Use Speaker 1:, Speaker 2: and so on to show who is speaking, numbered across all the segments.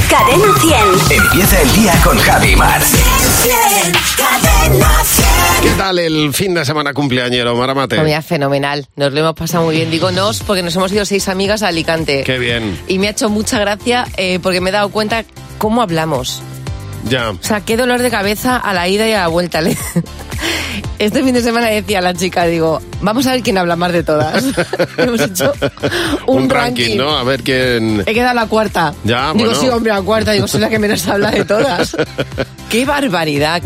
Speaker 1: Cadena 100.
Speaker 2: Empieza el día con Javi y Mar.
Speaker 1: Cadena 100.
Speaker 3: ¿Qué tal el fin de semana cumpleañero, Maramate?
Speaker 4: Mira, fenomenal. Nos lo hemos pasado muy bien. Digo nos porque nos hemos ido 6 amigas a Alicante.
Speaker 3: Qué bien.
Speaker 4: Y me ha hecho mucha gracia porque me he dado cuenta cómo hablamos.
Speaker 3: Ya.
Speaker 4: O sea, qué dolor de cabeza a la ida y a la vuelta. Este fin de semana decía la chica, digo, vamos a ver quién habla más de todas. Hemos hecho un ranking,
Speaker 3: ¿no? A ver quién...
Speaker 4: He quedado la cuarta.
Speaker 3: Ya,
Speaker 4: digo,
Speaker 3: bueno.
Speaker 4: sí, hombre, la cuarta. Digo, soy la que menos habla de todas. ¡Qué barbaridad!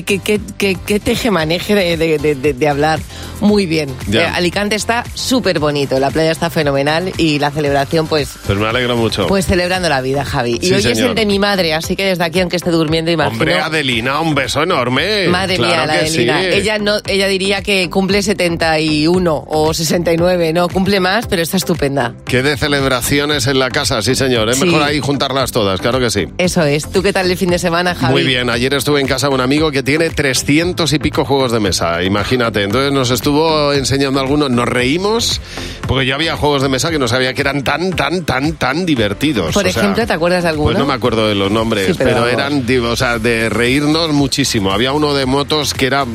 Speaker 4: ¡Qué tejemaneje de hablar! Muy bien. Alicante está súper bonito, la playa está fenomenal y la celebración, pues
Speaker 3: me alegro mucho.
Speaker 4: Pues celebrando la vida, Javi. Y
Speaker 3: sí,
Speaker 4: hoy
Speaker 3: señor.
Speaker 4: es el de mi madre, así que desde aquí, aunque esté durmiendo, imagino...
Speaker 3: Hombre, Adelina, un beso enorme.
Speaker 4: Madre mía, la Adelina.
Speaker 3: Sí.
Speaker 4: Ella diría que cumple 71 o 69, no, cumple más, pero está estupenda.
Speaker 3: Qué de celebraciones en la casa, sí señor. Es mejor ahí juntarlas todas, claro que sí.
Speaker 4: Eso es. ¿Tú qué tal el fin de semana, Javi?
Speaker 3: Muy bien, ayer estuve en casa de un amigo que tiene 300 y pico juegos de mesa, imagínate. Entonces nos estuvo enseñando algunos, nos reímos, porque yo había juegos de mesa que no sabía que eran tan divertidos.
Speaker 4: Por ejemplo, ¿te acuerdas de alguno?
Speaker 3: Pues no me acuerdo de los nombres,
Speaker 4: sí,
Speaker 3: pero eran, o sea, de reírnos muchísimo. Había uno de motos que era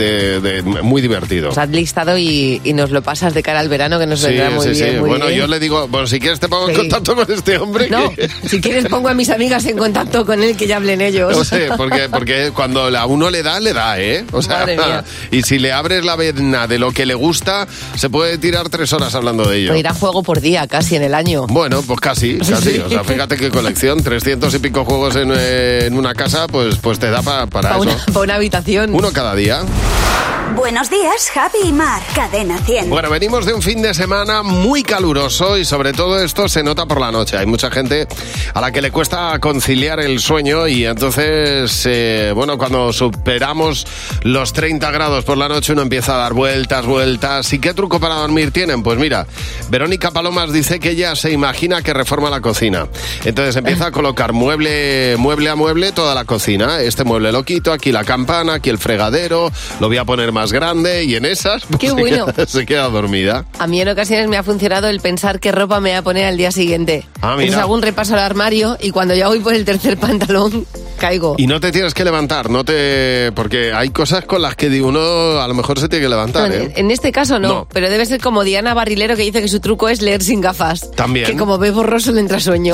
Speaker 3: de muy divertido.
Speaker 4: Nos has listado y nos lo pasas de cara al verano, que nos vendrá muy bien. Muy
Speaker 3: bueno,
Speaker 4: bien.
Speaker 3: yo le digo, bueno, si quieres te pongo en contacto con este hombre.
Speaker 4: No, si quieres pongo a mis amigas en contacto con él, que ya hablen ellos.
Speaker 3: No sé, porque cuando a uno le da, ¿eh? O sea,
Speaker 4: madre mía.
Speaker 3: Y si le abres la vena de lo que le gusta, se puede tirar 3 horas hablando de ello.
Speaker 4: O irá juego por día, casi en el año.
Speaker 3: Bueno, pues casi.
Speaker 4: Sí.
Speaker 3: O sea, fíjate qué colección, 300 y pico juegos en una casa, pues te da para eso.
Speaker 4: Para una habitación.
Speaker 3: Uno cada día.
Speaker 1: Buenos días, Javi y Mar. Cadena 100.
Speaker 3: Bueno, venimos de un fin de semana muy caluroso y sobre todo esto se nota por la noche. Hay mucha gente a la que le cuesta conciliar el sueño y entonces, cuando superamos los 30 grados por la noche uno empieza a dar vueltas. ¿Y qué truco para dormir tienen? Pues mira, Verónica Palomas dice que ella se imagina que reforma la cocina. Entonces empieza a colocar mueble a mueble toda la cocina. Este mueble lo quito, aquí la campana, aquí el fregadero, lo voy a poner más grande y en esas pues,
Speaker 4: ¡qué bueno!
Speaker 3: se queda dormida.
Speaker 4: A mí en ocasiones me ha funcionado el pensar qué ropa me voy a poner al día siguiente. Entonces hago un repaso al armario y cuando ya voy por el tercer pantalón caigo.
Speaker 3: Y no te tienes que levantar, porque hay cosas con las que uno a lo mejor se tiene que levantar.
Speaker 4: No, en este caso no, pero debe ser como Diana Barrilero, que dice que su truco es leer sin gafas.
Speaker 3: También.
Speaker 4: Que como ve borroso le entra sueño.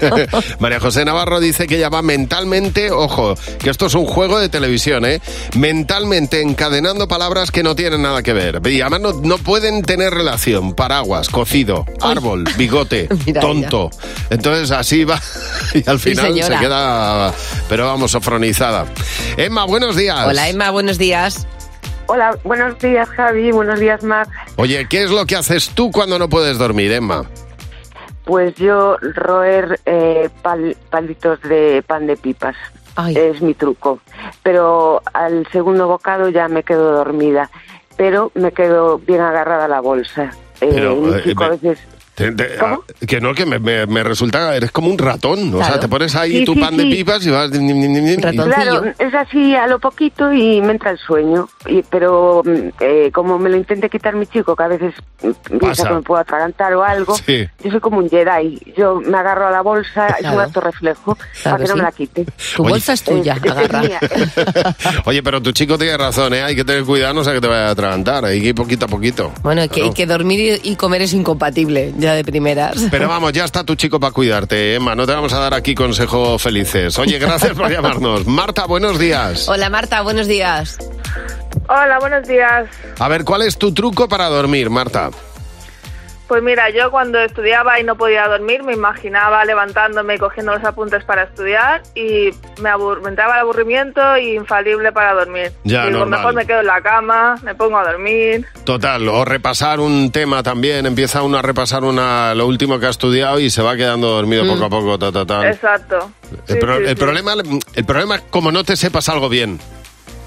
Speaker 3: María José Navarro dice que ella va mentalmente, ojo, que esto es un juego de televisión, mentalmente encadenando palabras que no tienen nada que ver. Y además no pueden tener relación. Paraguas, cocido, árbol, bigote, tonto. Entonces así va y al final se queda, pero vamos, sofronizada. Emma, buenos días.
Speaker 4: Hola, Emma, buenos días.
Speaker 5: Hola, buenos días, Javi, buenos días, Mar.
Speaker 3: Oye, ¿qué es lo que haces tú cuando no puedes dormir, Emma?
Speaker 5: Pues yo roer palitos de pan de pipas.
Speaker 4: Ay.
Speaker 5: Es mi truco. Pero al segundo bocado ya me quedo dormida, pero me quedo bien agarrada a la bolsa. Mi chico a veces...
Speaker 3: ¿Cómo? Que me resulta, eres como un ratón, claro. O sea, te pones ahí tu pan de pipas y vas...
Speaker 5: Claro, es así a lo poquito y me entra el sueño, pero como me lo intente quitar mi chico, que a veces piensa que me puedo atragantar o algo, yo soy como un Jedi, yo me agarro a la bolsa, es un acto reflejo, para que no me la quite.
Speaker 4: Tu bolsa es tuya, agarra.
Speaker 5: Es mía.
Speaker 3: Oye, pero tu chico tiene razón, hay que tener cuidado, no sea que te vaya a atragantar, hay que ir poquito a poquito.
Speaker 4: Bueno, que dormir y comer es incompatible, de primeras.
Speaker 3: Pero vamos, ya está tu chico para cuidarte, Emma. No te vamos a dar aquí consejos felices. Oye, gracias por llamarnos. Marta, buenos días.
Speaker 4: Hola, Marta, buenos días.
Speaker 6: Hola, buenos días.
Speaker 3: A ver, ¿cuál es tu truco para dormir, Marta?
Speaker 6: Pues mira, yo cuando estudiaba y no podía dormir, me imaginaba levantándome y cogiendo los apuntes para estudiar y me entraba el aburrimiento y infalible para dormir.
Speaker 3: Ya,
Speaker 6: digo,
Speaker 3: normal.
Speaker 6: Mejor me quedo en la cama, me pongo a dormir.
Speaker 3: Total, o repasar un tema también, empieza uno a repasar lo último que ha estudiado y se va quedando dormido poco a poco,
Speaker 6: Exacto.
Speaker 3: El problema es como no te sepas algo bien.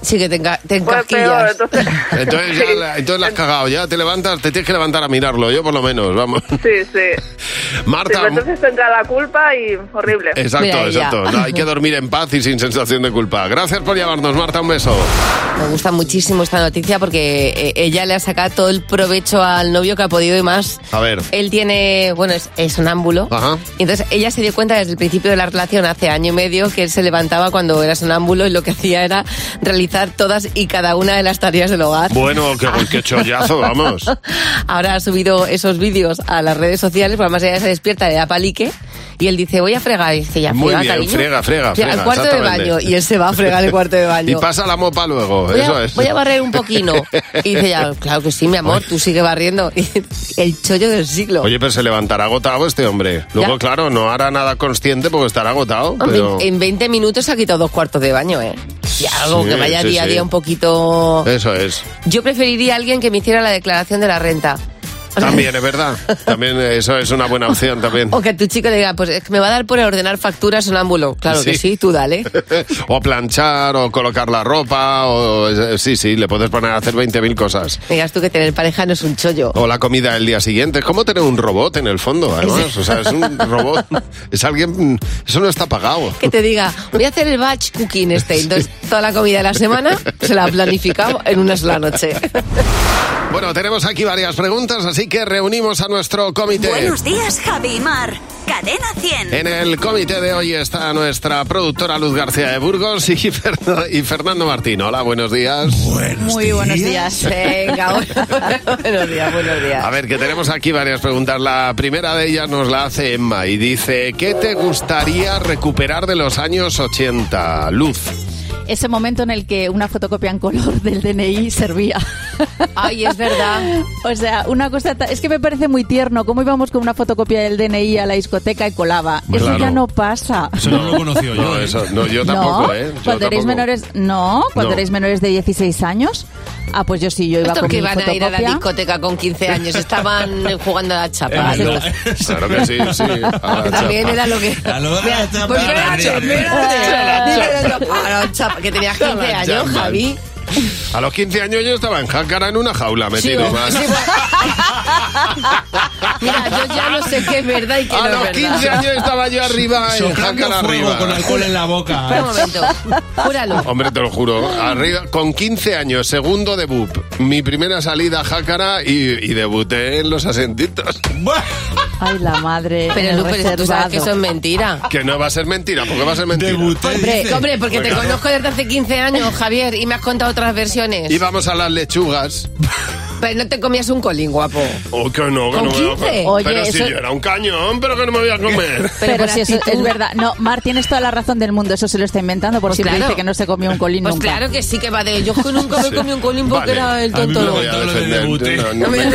Speaker 4: Sí, que te encasquillas.
Speaker 6: Pues peor, entonces
Speaker 3: Entonces la has cagado, ya te levantas, te tienes que levantar a mirarlo, yo por lo menos, vamos.
Speaker 6: Sí.
Speaker 3: Marta.
Speaker 6: Sí, entonces te entra la culpa y horrible.
Speaker 3: Exacto. No, hay que dormir en paz y sin sensación de culpa. Gracias por llamarnos, Marta, un beso.
Speaker 4: Me gusta muchísimo esta noticia porque ella le ha sacado todo el provecho al novio que ha podido y más.
Speaker 3: A ver.
Speaker 4: Él tiene, es sonámbulo.
Speaker 3: Ajá.
Speaker 4: Y entonces ella se dio cuenta desde el principio de la relación, hace año y medio, que él se levantaba cuando era sonámbulo y lo que hacía era realizar todas y cada una de las tareas del hogar.
Speaker 3: Bueno, qué chollazo, vamos.
Speaker 4: Ahora ha subido esos vídeos a las redes sociales, porque además ella se despierta, le da palique y él dice, voy a fregar. Y dice, ya,
Speaker 3: muy bien,
Speaker 4: cariño.
Speaker 3: frega.
Speaker 4: Al cuarto de baño. Y él se va a fregar el cuarto de baño.
Speaker 3: Y pasa la mopa luego,
Speaker 4: voy a barrer un poquino. Y dice, ya, claro que sí, mi amor, tú sigue barriendo. El chollo del siglo.
Speaker 3: Oye, pero se levantará agotado este hombre. Luego, claro, no hará nada consciente porque estará agotado. Pero...
Speaker 4: En 20 minutos ha quitado 2 cuartos de baño, Y algo que vaya día a día un poquito...
Speaker 3: Eso es.
Speaker 4: Yo preferiría a alguien que me hiciera la declaración de la renta.
Speaker 3: También, es verdad. También eso es una buena opción también.
Speaker 4: O que a tu chico le diga, pues es que me va a dar por ordenar facturas sonámbulo. Claro que sí, tú dale.
Speaker 3: O planchar, o colocar la ropa, o... Sí, le puedes poner a hacer 20.000 cosas.
Speaker 4: Digas tú que tener pareja no es un chollo.
Speaker 3: O la comida del día siguiente. Es como tener un robot en el fondo, además. O sea, es un robot. Es alguien... Eso no está pagado.
Speaker 4: Que te diga, voy a hacer el batch cooking Entonces, toda la comida de la semana se la ha planificado en una sola noche.
Speaker 3: Bueno, tenemos aquí varias preguntas, así que reunimos a nuestro comité.
Speaker 1: Buenos días, Javi y Mar. Cadena 100.
Speaker 3: En el comité de hoy está nuestra productora Luz García de Burgos y Fernando Martín. Hola, buenos días.
Speaker 7: Muy buenos días.
Speaker 4: Venga, buenos días.
Speaker 3: A ver, que tenemos aquí varias preguntas. La primera de ellas nos la hace Emma y dice, ¿qué te gustaría recuperar de los años 80? Luz.
Speaker 7: Ese momento en el que una fotocopia en color del DNI servía.
Speaker 4: Ay, es verdad.
Speaker 7: O sea, una cosa... Es que me parece muy tierno. ¿Cómo íbamos con una fotocopia del DNI a la discoteca y colaba? Claro. Eso ya no pasa.
Speaker 8: Eso no lo conocí yo.
Speaker 3: Yo tampoco,
Speaker 7: Cuando erais menores... Cuando erais menores de 16 años... Ah, pues yo sí, yo iba con mi fotocopia.
Speaker 4: ¿Estos que iban a ir a la discoteca con 15 años? Estaban jugando a la chapa.
Speaker 3: Claro que sí.
Speaker 4: También era lo que... Pues chapa, que tenías 15 años, Javi.
Speaker 3: A los 15 años yo estaba en Jácara en una jaula metido más.
Speaker 4: Sí, mira, yo ya no sé qué es verdad y qué no es verdad.
Speaker 3: A los 15 años estaba yo arriba en Jácara arriba.
Speaker 8: Con alcohol en la boca.
Speaker 4: Espera un momento, júralo.
Speaker 3: Hombre, te lo juro. Arriba, con 15 años, segundo debut. Mi primera salida a Jácara y debuté en Los Asentitos.
Speaker 7: Ay, la madre.
Speaker 4: Pero tú sabes que eso es mentira.
Speaker 3: Que no va a ser mentira, ¿por qué va a ser mentira?
Speaker 4: Hombre, porque te conozco desde hace 15 años, Javier, y me has contado otras versiones.
Speaker 3: Íbamos a las lechugas.
Speaker 4: Pero no te comías un colín, guapo.
Speaker 3: Oh, que no, que
Speaker 4: ¿Con
Speaker 3: no
Speaker 4: 15?
Speaker 7: Oye,
Speaker 3: pero si yo era un cañón, pero que no me voy a comer.
Speaker 7: Pero si eso es verdad. No, Mar, tienes toda la razón del mundo. Eso se lo está inventando por si dice que no se comió un colín nunca.
Speaker 4: Pues claro que sí que va de... Yo que nunca me comí un colín porque era el tonto.
Speaker 3: No voy a defender.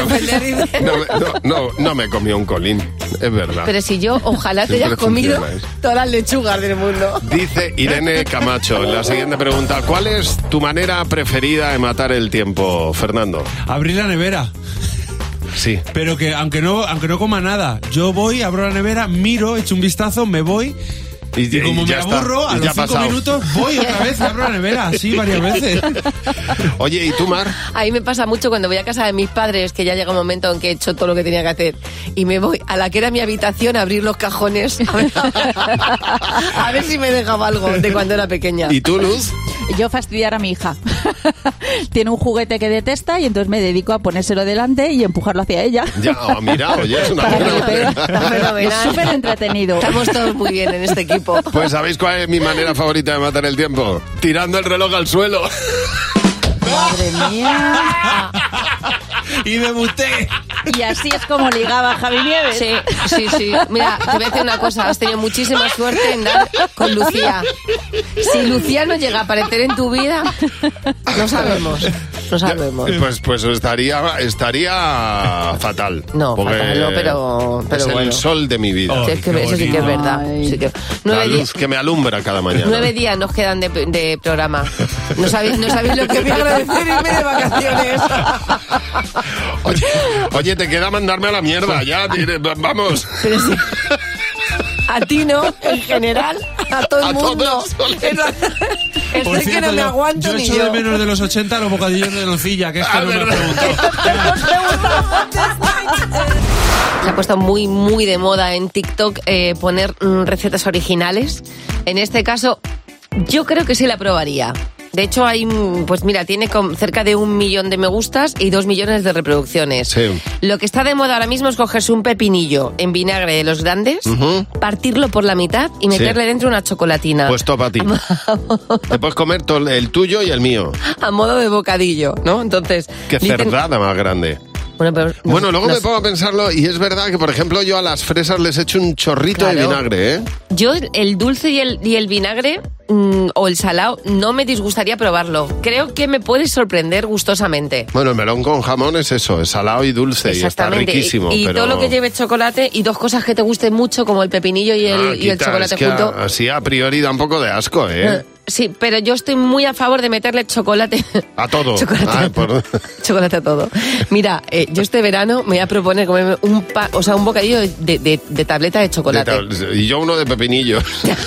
Speaker 3: No me comí un colín. Es verdad.
Speaker 4: Pero si yo, ojalá te hayas comido todas las lechugas del mundo.
Speaker 3: Dice Irene Camacho en la siguiente pregunta. ¿Cuál es tu manera preferida de matar el tiempo, Fernando?
Speaker 8: Abrir la nevera.
Speaker 3: Sí.
Speaker 8: Pero que aunque no coma nada, yo voy, abro la nevera, miro, echo un vistazo, me voy... Y como me aburro, a los 5 minutos voy otra vez, abro la nevera, así varias veces.
Speaker 3: Oye, ¿y tú, Mar?
Speaker 4: A mí me pasa mucho cuando voy a casa de mis padres, que ya llega un momento en que he hecho todo lo que tenía que hacer, y me voy a la que era mi habitación a abrir los cajones, a ver si me dejaba algo de cuando era pequeña.
Speaker 3: ¿Y tú, Luz?
Speaker 7: Yo fastidiar a mi hija. Tiene un juguete que detesta y entonces me dedico a ponérselo delante y empujarlo hacia ella.
Speaker 3: Ya, mira, oye, es una
Speaker 7: buena. Es súper entretenido.
Speaker 4: Estamos todos muy bien en este equipo.
Speaker 3: Pues ¿sabéis cuál es mi manera favorita de matar el tiempo? Tirando el reloj al suelo.
Speaker 7: Madre mía.
Speaker 8: Y me muté.
Speaker 7: Y así es como ligaba Javi Nieves.
Speaker 4: Sí. Mira, te voy a decir una cosa. Has tenido muchísima suerte en dar con Lucía. Si Lucía no llega a aparecer en tu vida, no sabemos.
Speaker 3: Pues estaría fatal.
Speaker 4: No, fatal no, pero
Speaker 3: es
Speaker 4: bueno.
Speaker 3: el sol de mi vida.
Speaker 4: Sí, es que eso sí que es verdad. Sí que...
Speaker 3: La luz que me alumbra cada mañana.
Speaker 4: 9 días nos quedan de programa. No sabéis lo que voy a agradecer irme de vacaciones.
Speaker 3: Oye, te queda mandarme a la mierda, ya, vamos.
Speaker 4: Pero sí. A ti no, en general, a todo el mundo.
Speaker 3: Todos.
Speaker 8: Por cierto,
Speaker 4: que no me aguanto
Speaker 8: yo
Speaker 4: ni
Speaker 8: echo
Speaker 4: yo.
Speaker 8: de menos de los 80 los bocadillos de nocilla, que es que no me lo preguntado.
Speaker 4: Se ha puesto muy, muy de moda en TikTok poner recetas originales. En este caso, yo creo que sí la probaría. De hecho, hay, pues mira, tiene cerca de 1 millón de me gustas y 2 millones de reproducciones.
Speaker 3: Sí.
Speaker 4: Lo que está de moda ahora mismo es cogerse un pepinillo en vinagre de los grandes, partirlo por la mitad y meterle dentro una chocolatina.
Speaker 3: Pues topa a ti. Te puedes comer el tuyo y el mío.
Speaker 4: A modo de bocadillo, ¿no? Entonces...
Speaker 3: Qué cerdada más grande. Bueno, luego me pongo a pensarlo y es verdad que, por ejemplo, yo a las fresas les echo un chorrito de vinagre, ¿eh?
Speaker 4: Yo el dulce y el vinagre o el salado no me disgustaría probarlo. Creo que me puede sorprender gustosamente.
Speaker 3: Bueno, el melón con jamón es eso, es salado y dulce y está riquísimo.
Speaker 4: Y
Speaker 3: pero...
Speaker 4: todo lo que lleve chocolate y 2 cosas que te gusten mucho como el pepinillo y el chocolate
Speaker 3: es que
Speaker 4: junto.
Speaker 3: Así a priori da un poco de asco, ¿eh?
Speaker 4: Sí, pero yo estoy muy a favor de meterle chocolate.
Speaker 3: A todo.
Speaker 4: Chocolate a todo. Mira, yo este verano me voy a proponer comerme un bocadillo de tableta de chocolate.
Speaker 3: Y yo uno de pepinillo.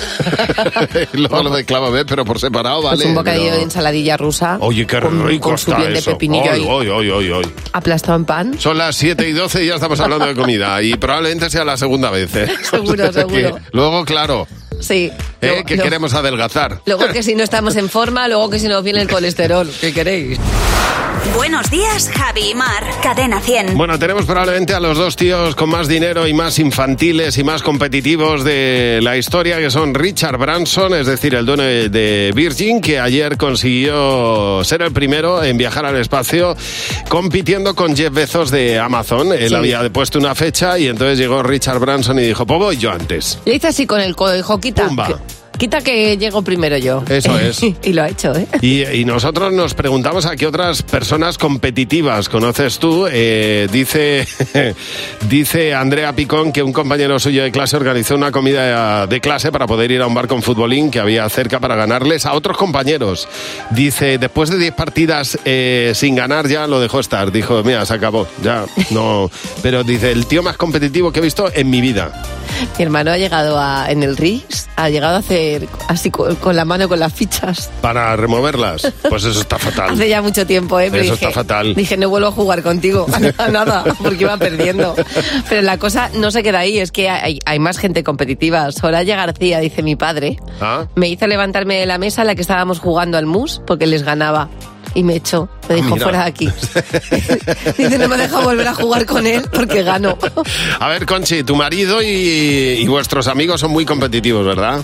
Speaker 3: Luego lo de clavo, pero por separado, ¿vale?
Speaker 4: Pues un bocadillo de ensaladilla rusa.
Speaker 3: Oye, qué rico
Speaker 4: con su bien de pepinillo
Speaker 3: hoy.
Speaker 4: Aplastado en pan.
Speaker 3: Son las 7:12 y ya estamos hablando de comida. Y probablemente sea la segunda vez, ¿eh?
Speaker 4: Seguro.
Speaker 3: Luego, claro...
Speaker 4: Sí.
Speaker 3: Que queremos adelgazar.
Speaker 4: Luego que si no estamos en forma, luego que si nos viene el colesterol. ¿Qué queréis?
Speaker 1: Buenos días, Javi y Mar. Cadena 100.
Speaker 3: Bueno, tenemos probablemente a los 2 tíos con más dinero y más infantiles y más competitivos de la historia, que son Richard Branson, es decir, el dueño de Virgin, que ayer consiguió ser el primero en viajar al espacio compitiendo con Jeff Bezos de Amazon. Él había puesto una fecha y entonces llegó Richard Branson y dijo, pues voy yo antes.
Speaker 4: Le hice así con el codo, dijo, quita que llego primero yo.
Speaker 3: Eso es.
Speaker 4: Y lo ha hecho, ¿eh?
Speaker 3: Y nosotros nos preguntamos a qué otras personas competitivas conoces tú. Dice Andrea Picón que un compañero suyo de clase organizó una comida de clase para poder ir a un bar con futbolín que había cerca para ganarles a otros compañeros. Dice, después de 10 partidas sin ganar ya lo dejó estar. Dijo, mira, se acabó, ya no. Pero dice, el tío más competitivo que he visto en mi vida.
Speaker 4: Mi hermano ha llegado en el RIS, ha llegado a hacer así con la mano, con las fichas.
Speaker 3: ¿Para removerlas? Pues eso está fatal.
Speaker 4: Hace ya mucho tiempo, ¿eh? Pero
Speaker 3: eso está fatal.
Speaker 4: Dije, no vuelvo a jugar contigo, a nada, porque iba perdiendo. Pero la cosa no se queda ahí, es que hay más gente competitiva. Soraya García, dice mi padre, me hizo levantarme de la mesa en la que estábamos jugando al mus, porque les ganaba. Y me echó, me dijo, fuera de aquí. Dice, no me deja volver a jugar con él porque gano.
Speaker 3: A ver, Conchi, tu marido y vuestros amigos son muy competitivos, ¿verdad?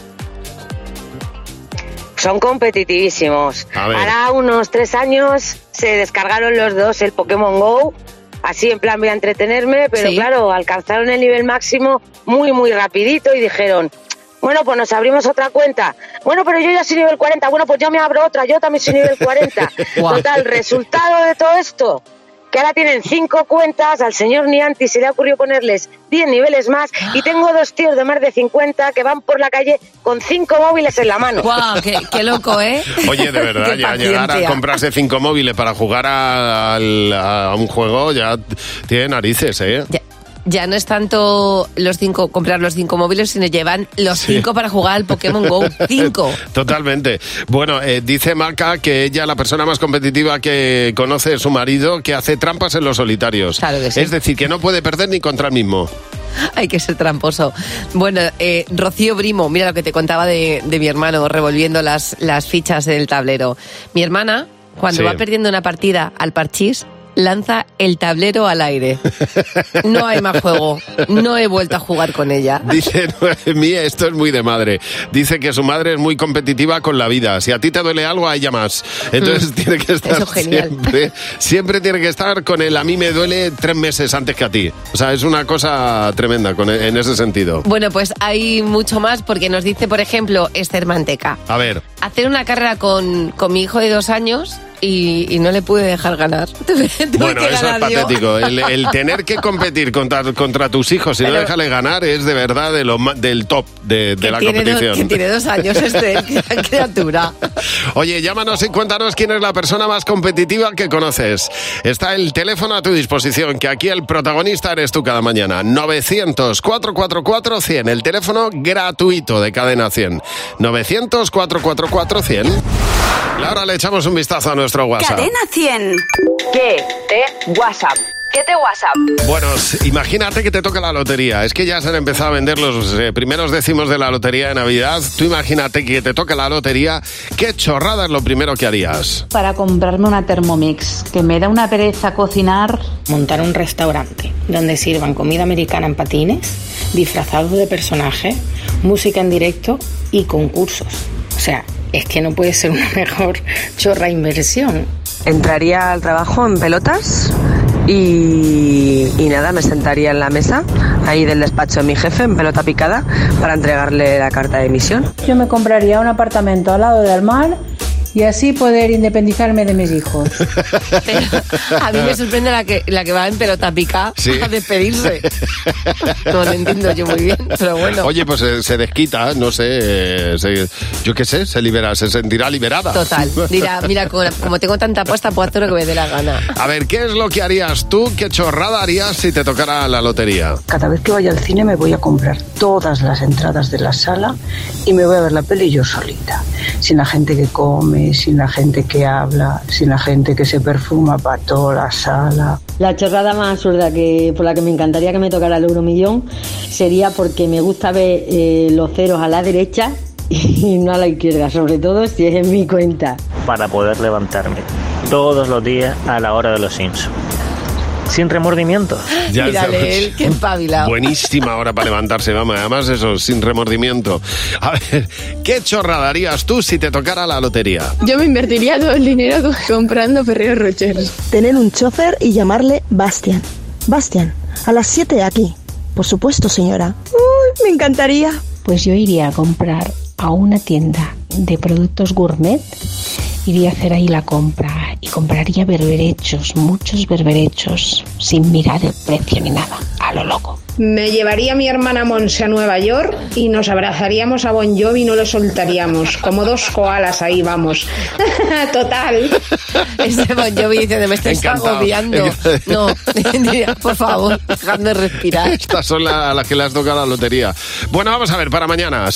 Speaker 9: Son competitivísimos. Ahora unos 3 años se descargaron los dos el Pokémon GO, así en plan voy a entretenerme, pero claro, alcanzaron el nivel máximo muy, muy rapidito y dijeron... Bueno, pues nos abrimos otra cuenta. Bueno, pero yo ya soy nivel 40. Bueno, pues yo me abro otra. Yo también soy nivel 40. Total, resultado de todo esto, que ahora tienen 5 cuentas. Al señor Nianti se le ha ocurrido ponerles 10 niveles más. Y tengo 2 tíos de más de 50 que van por la calle con 5 móviles en la mano.
Speaker 4: ¡Guau! Qué loco, ¿eh?
Speaker 3: Oye, de verdad, ya llegar a comprarse 5 móviles para jugar a un juego ya tiene narices, ¿eh?
Speaker 4: Ya no es tanto comprar los 5 móviles, sino llevan los 5 para jugar al Pokémon GO. 5.
Speaker 3: Totalmente. Bueno, dice Marca que ella, la persona más competitiva que conoce es su marido, que hace trampas en los solitarios.
Speaker 4: Claro que sí.
Speaker 3: Es decir, que no puede perder ni contra él mismo.
Speaker 4: Hay que ser tramposo. Bueno, Rocío Brimo, mira lo que te contaba de mi hermano, revolviendo las fichas en el tablero. Mi hermana, cuando va perdiendo una partida al parchís, lanza el tablero al aire. No hay más juego. No he vuelto a jugar con ella.
Speaker 3: Dice Noemí, esto es muy de madre. Dice que su madre es muy competitiva con la vida. Si a ti te duele algo, a ella más. Entonces tiene que estar siempre tiene que estar con el a mí me duele 3 meses antes que a ti. O sea, es una cosa tremenda en ese sentido.
Speaker 4: Bueno, pues hay mucho más porque nos dice, por ejemplo, Esther Manteca.
Speaker 3: A ver.
Speaker 4: Hacer una carrera con mi hijo de 2 años y no le pude dejar ganar.
Speaker 3: Bueno, eso es patético. El tener que competir contra tus hijos y no dejarle ganar es de verdad del top de la competición.
Speaker 4: Que tiene 2 años esta criatura.
Speaker 3: Oye, llámanos y cuéntanos quién es la persona más competitiva que conoces. Está el teléfono a tu disposición, que aquí el protagonista eres tú cada mañana. 900-444-100, el teléfono gratuito de Cadena 100. 900-444-100. Y ahora le echamos un vistazo a nuestro WhatsApp.
Speaker 1: Cadena 100.
Speaker 10: ¿Qué te WhatsApp? ¿Qué te WhatsApp?
Speaker 3: Bueno, imagínate que te toca la lotería. Es que ya se han empezado a vender los primeros décimos de la lotería de Navidad. Tú imagínate que te toca la lotería. ¿Qué chorrada es lo primero que harías?
Speaker 11: Para comprarme una Thermomix, que me da una pereza cocinar.
Speaker 12: Montar un restaurante donde sirvan comida americana en patines, disfrazados de personajes, música en directo y concursos. O sea, es que no puede ser una mejor chorra inversión.
Speaker 13: Entraría al trabajo en pelotas y nada, me sentaría en la mesa ahí del despacho de mi jefe en pelota picada para entregarle la carta de emisión.
Speaker 14: Yo me compraría un apartamento al lado del mar y así poder independizarme de mis hijos.
Speaker 4: Pero a mí me sorprende la que va en pelota pica a despedirse. No lo entiendo yo muy bien, pero bueno.
Speaker 3: Oye, pues se desquita, no sé, yo qué sé, se sentirá liberada.
Speaker 4: Total, dirá, mira, como tengo tanta apuesta, puedo hacer lo que me dé la gana.
Speaker 3: A ver, ¿qué es lo que harías tú? ¿Qué chorrada harías si te tocara la lotería?
Speaker 15: Cada vez que vaya al cine me voy a comprar todas las entradas de la sala y me voy a ver la peli yo solita, sin la gente que come, sin la gente que habla, sin la gente que se perfuma para toda la sala.
Speaker 16: La chorrada más absurda por la que me encantaría que me tocara el Euromillón sería porque me gusta ver los ceros a la derecha y no a la izquierda, sobre todo si es en mi cuenta.
Speaker 17: Para poder levantarme todos los días a la hora de los Simpsons. Sin remordimiento.
Speaker 4: Mírale él, qué espabilado.
Speaker 3: Buenísima hora para levantarse, vamos. Además eso, sin remordimiento. A ver, ¿qué chorrada harías tú si te tocara la lotería?
Speaker 18: Yo me invertiría todo el dinero comprando Ferrero Rocher.
Speaker 19: Tener un chofer y llamarle Bastian. Bastian, a las 7 aquí. Por supuesto, señora. Uy, me encantaría.
Speaker 20: Pues yo iría a comprar a una tienda de productos gourmet. Iría a hacer ahí la compra y compraría berberechos, muchos berberechos, sin mirar el precio ni nada, a lo loco.
Speaker 18: Me llevaría a mi hermana Monse a Nueva York y nos abrazaríamos a Bon Jovi y no lo soltaríamos, como 2 koalas ahí, vamos. Total.
Speaker 4: Ese Bon Jovi dice, me estáis agobiando. No, por favor, dejadme respirar.
Speaker 3: Estas son a las que le has tocado la lotería. Bueno, vamos a ver, para mañana,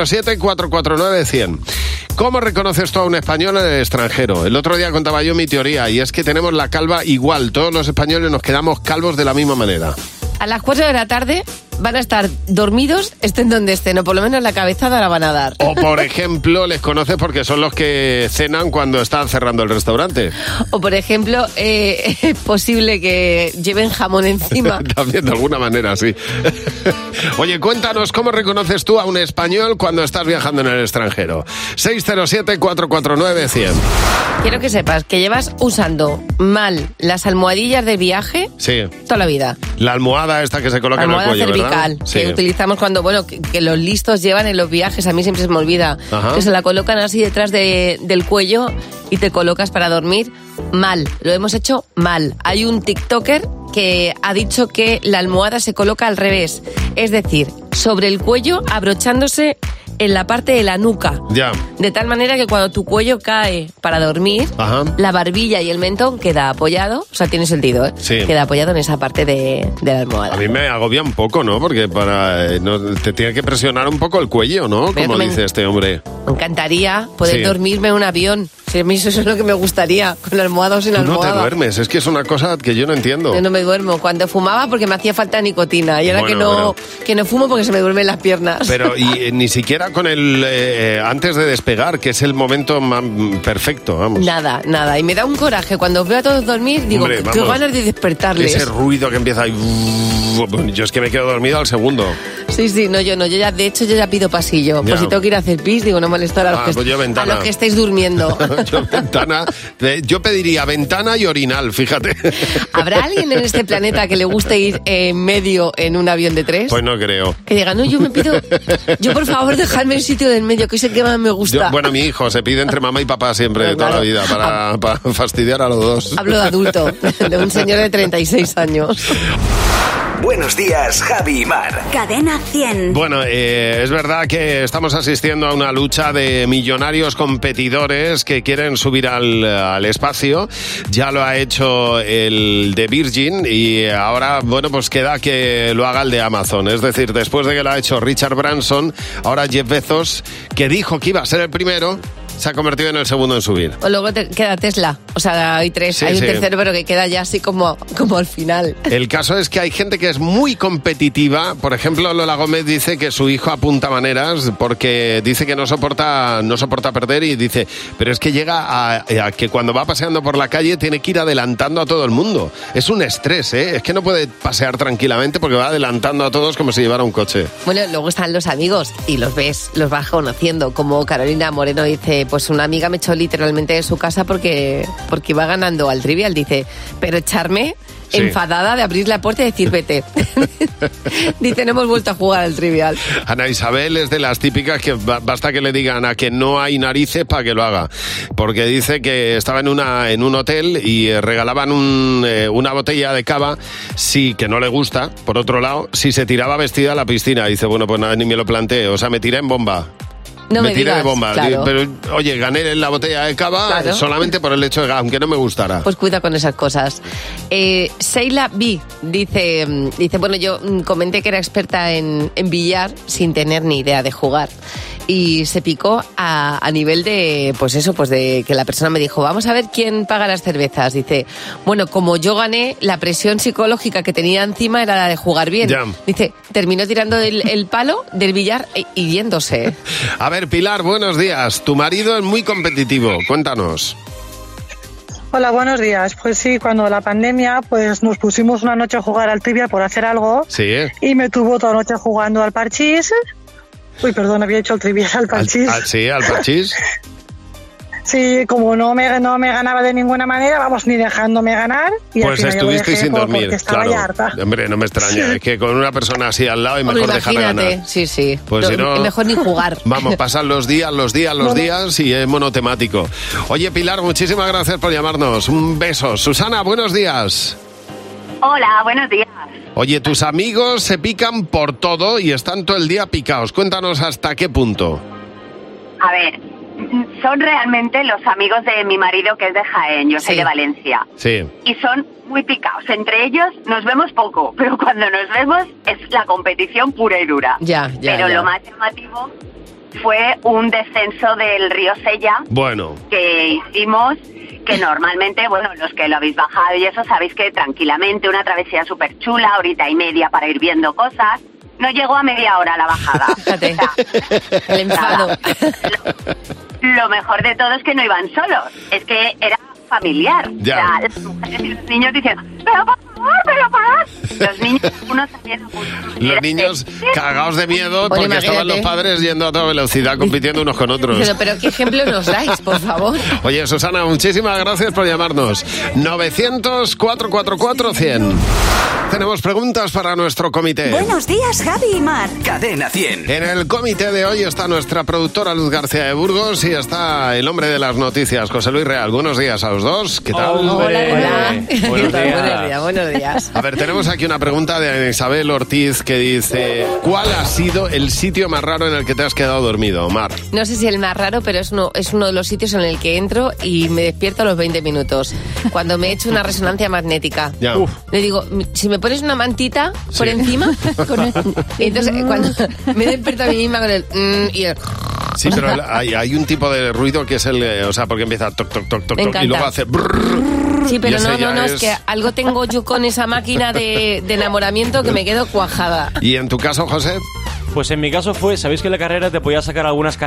Speaker 3: 607-449-100. ¿Cómo reconoces tú a un español en el extranjero? El otro día contaba yo mi teoría, y es que tenemos la calva igual. Todos los españoles nos quedamos calvos de la misma manera.
Speaker 4: A las 4 de la tarde van a estar dormidos, estén donde estén, o por lo menos la cabezada la van a dar.
Speaker 3: O, por ejemplo, les conoces porque son los que cenan cuando están cerrando el restaurante.
Speaker 4: O, por ejemplo, es posible que lleven jamón encima.
Speaker 3: También, de alguna manera, sí. Oye, cuéntanos, ¿cómo reconoces tú a un español cuando estás viajando en el extranjero? 607-449-100.
Speaker 4: Quiero que sepas que llevas usando mal las almohadillas de viaje toda la vida.
Speaker 3: La almohada esta que se coloca en el cuello,
Speaker 4: cervical,
Speaker 3: ¿verdad? Sí.
Speaker 4: Que utilizamos cuando, que los listos llevan en los viajes, a mí siempre se me olvida. Ajá. Que se la colocan así detrás del cuello y te colocas para dormir. Mal, lo hemos hecho mal. Hay un TikToker que ha dicho que la almohada se coloca al revés, es decir, sobre el cuello, abrochándose en la parte de la nuca.
Speaker 3: Ya.
Speaker 4: De tal manera que cuando tu cuello cae para dormir, la barbilla y el mentón queda apoyado, o sea, tiene sentido, ¿eh? Sí. Queda apoyado en esa parte de la almohada.
Speaker 3: A mí me agobia un poco, ¿no? Porque te tiene que presionar un poco el cuello, ¿no? Como dice este hombre.
Speaker 4: Me encantaría poder dormirme en un avión. Si a mí eso es lo que me gustaría, con la almohada o sin almohada.
Speaker 3: No te duermes, es que es una cosa que yo no entiendo.
Speaker 4: Yo no me duermo. Cuando fumaba porque me hacía falta nicotina y ahora que no fumo porque se me duermen las piernas.
Speaker 3: Pero y ni siquiera con el antes de despegar, que es el momento más perfecto, vamos.
Speaker 4: Nada. Y me da un coraje cuando veo a todos dormir, digo, hombre, qué ganas de despertarles.
Speaker 3: Ese ruido que empieza ahí. Yo es que me quedo dormido al segundo.
Speaker 4: Sí, yo ya pido pasillo. Pues si tengo que ir a hacer pis, digo, no molestar a los que estáis durmiendo.
Speaker 3: Yo pediría ventana y orinal, fíjate.
Speaker 4: ¿Habrá alguien en este planeta que le guste ir en medio en un avión de 3?
Speaker 3: Pues no creo.
Speaker 4: Que diga, no, yo por favor dejadme el sitio del medio, que es el que más me gusta.
Speaker 3: Bueno, mi hijo se pide entre mamá y papá siempre, toda la vida, para fastidiar a los dos.
Speaker 4: Hablo de adulto, de un señor de 36 años.
Speaker 2: Buenos días, Javi y Mar.
Speaker 1: Cadena 100.
Speaker 3: Bueno, es verdad que estamos asistiendo a una lucha de millonarios competidores que quieren subir al espacio. Ya lo ha hecho el de Virgin y ahora, bueno, pues queda que lo haga el de Amazon. Es decir, después de que lo ha hecho Richard Branson, ahora Jeff Bezos, que dijo que iba a ser el primero, se ha convertido en el segundo en subir.
Speaker 4: O luego queda Tesla. O sea, hay tres. Sí, hay un tercero, pero que queda ya así como al final.
Speaker 3: El caso es que hay gente que es muy competitiva. Por ejemplo, Lola Gómez dice que su hijo apunta maneras porque dice que no soporta perder y dice, pero es que llega a que cuando va paseando por la calle tiene que ir adelantando a todo el mundo. Es un estrés, ¿eh? Es que no puede pasear tranquilamente porque va adelantando a todos como si llevara un coche.
Speaker 4: Bueno, luego están los amigos y los ves, los vas conociendo. Como Carolina Moreno dice, pues una amiga me echó literalmente de su casa porque iba ganando al Trivial. Dice, pero echarme enfadada de abrir la puerta y decir vete. Dice, no hemos vuelto a jugar al Trivial.
Speaker 3: Ana Isabel es de las típicas que basta que le digan a que no hay narices para que lo haga. Porque dice que estaba en un hotel y regalaban una botella de cava, sí, que no le gusta, por otro lado, si se tiraba vestida a la piscina. Dice, bueno, pues nada, ni me lo planteé, o sea, me tiré en bomba.
Speaker 4: No me
Speaker 3: tiré
Speaker 4: digas,
Speaker 3: de bomba,
Speaker 4: claro.
Speaker 3: Pero oye, gané en la botella de cava solamente por el hecho de que, aunque no me gustara.
Speaker 4: Pues cuida con esas cosas. Seila B dice, bueno, yo comenté que era experta en billar sin tener ni idea de jugar. Y se picó a nivel de, pues eso, pues de que la persona me dijo, vamos a ver quién paga las cervezas. Dice, bueno, como yo gané, la presión psicológica que tenía encima era la de jugar bien.
Speaker 3: Ya.
Speaker 4: Dice, terminó tirando el palo del billar y yéndose.
Speaker 3: A ver, Pilar, buenos días. Tu marido es muy competitivo. Cuéntanos.
Speaker 21: Hola, buenos días. Pues sí, cuando la pandemia, pues nos pusimos una noche a jugar al Trivial por hacer algo.
Speaker 3: Sí.
Speaker 21: Y me tuvo toda la noche jugando al parchís. Uy, perdón, había hecho el Trivial al parchís.
Speaker 3: Sí, al parchís.
Speaker 21: Sí, como no me ganaba de ninguna manera, vamos, ni dejándome ganar. Y
Speaker 3: pues estuvisteis sin dormir,
Speaker 21: claro. Ya harta.
Speaker 3: Hombre, no me extraña, es que con una persona así al lado es mejor dejar de ganar.
Speaker 4: Sí.
Speaker 3: Pues si no,
Speaker 4: mejor ni jugar.
Speaker 3: Vamos, pasan los días y es monotemático. Oye, Pilar, muchísimas gracias por llamarnos. Un beso. Susana, buenos días.
Speaker 22: Hola, buenos días.
Speaker 3: Oye, tus amigos se pican por todo y están todo el día picados. Cuéntanos hasta qué punto.
Speaker 22: A ver, son realmente los amigos de mi marido, que es de Jaén, yo soy de Valencia.
Speaker 3: Sí.
Speaker 22: Y son muy picados. Entre ellos nos vemos poco, pero cuando nos vemos es la competición pura y dura. Pero lo más llamativo fue un descenso del río Sella.
Speaker 3: Bueno.
Speaker 22: Que hicimos, que normalmente, bueno, los que lo habéis bajado y eso sabéis que tranquilamente una travesía súper chula, horita y media para ir viendo cosas. No llegó a media hora la bajada.
Speaker 4: Fíjate, el enfado.
Speaker 22: Lo mejor de todo es que no iban solos, es que era familiar.
Speaker 3: Ya.
Speaker 22: O sea, las mujeres y los niños diciendo, pero por favor, pero parad. Los niños, unos salieron
Speaker 3: los niños cagados de miedo porque estaban los padres yendo a toda velocidad compitiendo unos con otros.
Speaker 4: Pero ¿qué ejemplo nos dais, por favor?
Speaker 3: Oye, Susana, muchísimas gracias por llamarnos. 900-444-100. Tenemos preguntas para nuestro comité.
Speaker 1: Buenos días, Javi y Mar.
Speaker 2: Cadena 100.
Speaker 3: En el comité de hoy está nuestra productora Luz García de Burgos y está el hombre de las noticias, José Luis Real. Buenos días a los dos. ¿Qué tal?
Speaker 4: Hola.
Speaker 3: Buenos días. A ver, tenemos aquí una pregunta de Isabel Ortiz que dice, ¿cuál ha sido el sitio más raro en el que te has quedado dormido, Mar?
Speaker 4: No sé si el más raro, pero es uno de los sitios en el que entro y me despierto a los 20 minutos. Cuando me he hecho una resonancia magnética.
Speaker 3: Ya.
Speaker 4: Le digo, si me pones una mantita por encima, y entonces cuando me despierto a mí misma con el y el...
Speaker 3: Sí, pero hay un tipo de ruido que es o sea, porque empieza toc, toc, toc, toc, y luego hace brrr.
Speaker 4: Sí, pero no, es que algo tengo yo con esa máquina de enamoramiento que me quedo cuajada.
Speaker 3: ¿Y en tu caso, José?
Speaker 23: Pues en mi caso sabéis que en la carrera te podías sacar algunas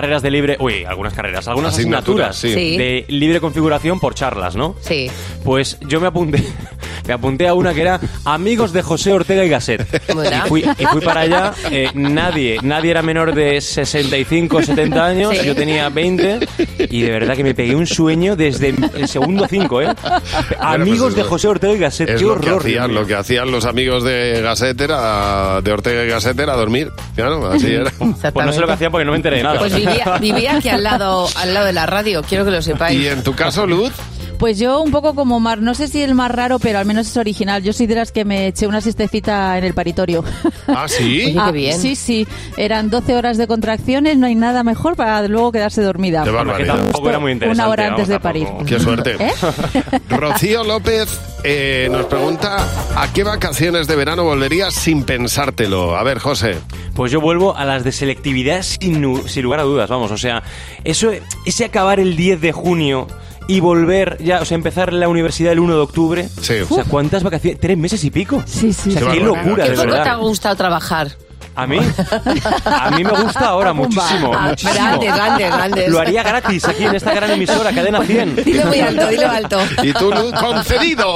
Speaker 23: asignaturas
Speaker 3: sí.
Speaker 23: de libre configuración por charlas, ¿no?
Speaker 4: Sí.
Speaker 23: Pues yo me apunté Me apunté a una que era Amigos de José Ortega y Gasset. Y fui para allá. Nadie era menor de 65, 70 años. Sí. Yo tenía 20 y de verdad que me pegué un sueño desde el segundo 5, ¿eh? Amigos de José Ortega y Gasset. Qué horror.
Speaker 3: Lo que hacían los amigos de Gasset de Ortega y Gasset era dormir. Claro, así era.
Speaker 23: Pues no sé lo que hacían porque no me enteré de nada.
Speaker 4: Pues vivía aquí al lado de la radio, quiero que lo sepáis.
Speaker 3: ¿Y en tu caso, Luz?
Speaker 5: Pues yo un poco como Mar, no sé si el más raro, pero al menos es original. Yo soy de las que me eché una siestecita en el paritorio.
Speaker 3: ¿Ah, sí?
Speaker 4: Oye, qué bien.
Speaker 5: Sí. Eran 12 horas de contracciones, no hay nada mejor para luego quedarse dormida.
Speaker 3: Qué barbaridad.
Speaker 23: Que tampoco era muy interesante.
Speaker 5: Una hora antes de parir.
Speaker 3: Qué suerte. Rocío López nos pregunta, ¿a qué vacaciones de verano volverías sin pensártelo? A ver, José.
Speaker 23: Pues yo vuelvo a las de selectividad sin lugar a dudas, vamos. O sea, ese acabar el 10 de junio... y volver ya, o sea, empezar la universidad el 1 de octubre.
Speaker 3: Sí.
Speaker 23: O sea, ¿cuántas vacaciones? 3 meses y pico.
Speaker 5: Sí.
Speaker 23: O sea, qué locura, de verdad.
Speaker 4: ¿Qué poco te ha gustado trabajar?
Speaker 23: ¿A mí? A mí me gusta ahora muchísimo.
Speaker 4: Grandes.
Speaker 23: Lo haría gratis aquí en esta gran emisora, Cadena 100.
Speaker 4: Dilo muy alto, dilo alto.
Speaker 3: Y tú, Luz, concedido.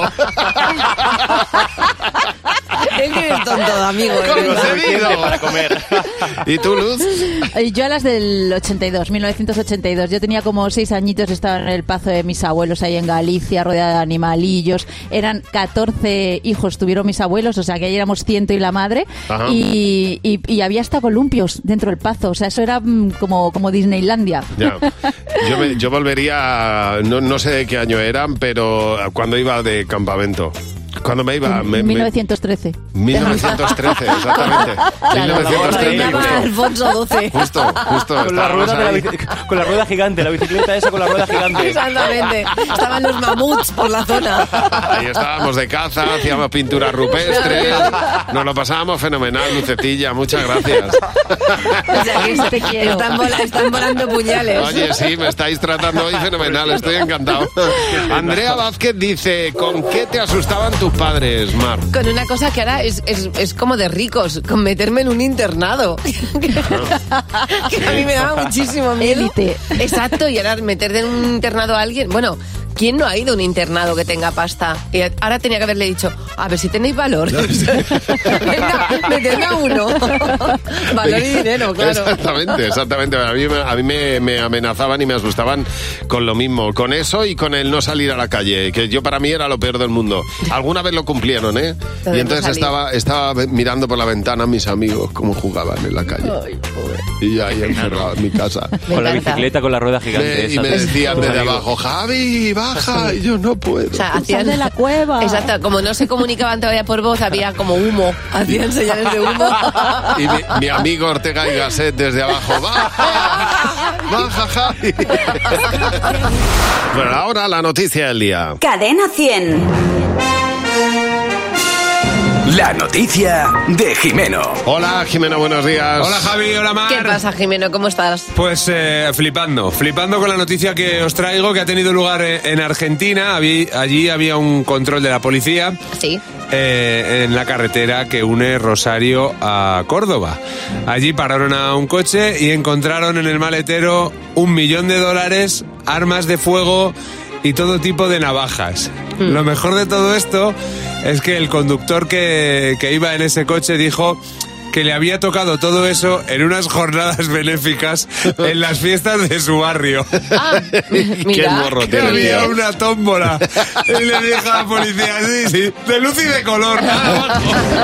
Speaker 4: Es que eres tonto, amigo.
Speaker 3: Concedido.
Speaker 23: Para comer.
Speaker 3: ¿Y tú, Luz?
Speaker 5: Yo a las del 1982. Yo tenía como 6 añitos, estaba en el pazo de mis abuelos ahí en Galicia, rodeada de animalillos. Eran 14 hijos, tuvieron mis abuelos, o sea que ahí éramos 100 y la madre.
Speaker 3: Ajá.
Speaker 5: Y había hasta columpios dentro del pazo, o sea, eso era como Disneylandia.
Speaker 3: Ya. Yo volvería, no sé de qué año eran, pero cuando iba de campamento. Cuando me iba...
Speaker 5: 1913.
Speaker 3: 1913, exactamente. 1913.
Speaker 4: Alfonso XII.
Speaker 3: Justo.
Speaker 23: Con la rueda gigante, la bicicleta esa con la rueda gigante.
Speaker 4: Exactamente. Estaban los mamuts por la zona.
Speaker 3: Ahí estábamos de caza, hacíamos pinturas rupestres. Nos lo pasábamos fenomenal, Lucecilla. Muchas gracias.
Speaker 4: O sea, que te quiero. Están volando puñales.
Speaker 3: Oye, sí, me estáis tratando hoy fenomenal. Estoy encantado. Andrea Vázquez dice, ¿con qué te asustaban tus padres, Mar?
Speaker 4: Con una cosa que ahora es como de ricos, con meterme en un internado. Que a mí me da muchísimo miedo.
Speaker 5: Élite.
Speaker 4: Exacto, y ahora meter en un internado a alguien... Bueno, ¿quién no ha ido a un internado que tenga pasta? Y ahora tenía que haberle dicho, a ver si tenéis valor. Venga, metedme a uno. Valor y dinero, claro.
Speaker 3: Exactamente. A mí me amenazaban y me asustaban con lo mismo. Con eso y con el no salir a la calle, que yo para mí era lo peor del mundo. Alguna vez lo cumplieron, ¿eh? Y entonces estaba mirando por la ventana a mis amigos cómo jugaban en la calle. Ay, y yo ahí encerrado en mi casa.
Speaker 23: Con la bicicleta, con la rueda gigante.
Speaker 3: Y me decían desde abajo, Javi, baja. Y yo no puedo.
Speaker 4: O sea, hacían
Speaker 5: de la cueva.
Speaker 4: Exacto, como no se comunicaban todavía por voz, había como humo. Hacían señales de humo.
Speaker 3: Y mi amigo Ortega y Gasset desde abajo, baja, Javi. Bueno, ahora la noticia del día.
Speaker 1: Cadena 100.
Speaker 2: La noticia de Jimeno.
Speaker 3: Hola, Jimeno, buenos días.
Speaker 6: Hola, Javi, hola, Mar.
Speaker 4: ¿Qué pasa, Jimeno? ¿Cómo estás?
Speaker 6: Pues flipando con la noticia que os traigo, que ha tenido lugar en Argentina. Allí había un control de la policía.
Speaker 4: Sí.
Speaker 6: En la carretera que une Rosario a Córdoba. Allí pararon a un coche y encontraron en el maletero $1 millón, armas de fuego y todo tipo de navajas. Lo mejor de todo esto es que el conductor que iba en ese coche dijo que le había tocado todo eso en unas jornadas benéficas en las fiestas de su barrio.
Speaker 4: Ah, mira.
Speaker 3: Qué morro
Speaker 6: que había una tómbola. Y le dijo a la policía, sí, de luz y de color, nada más.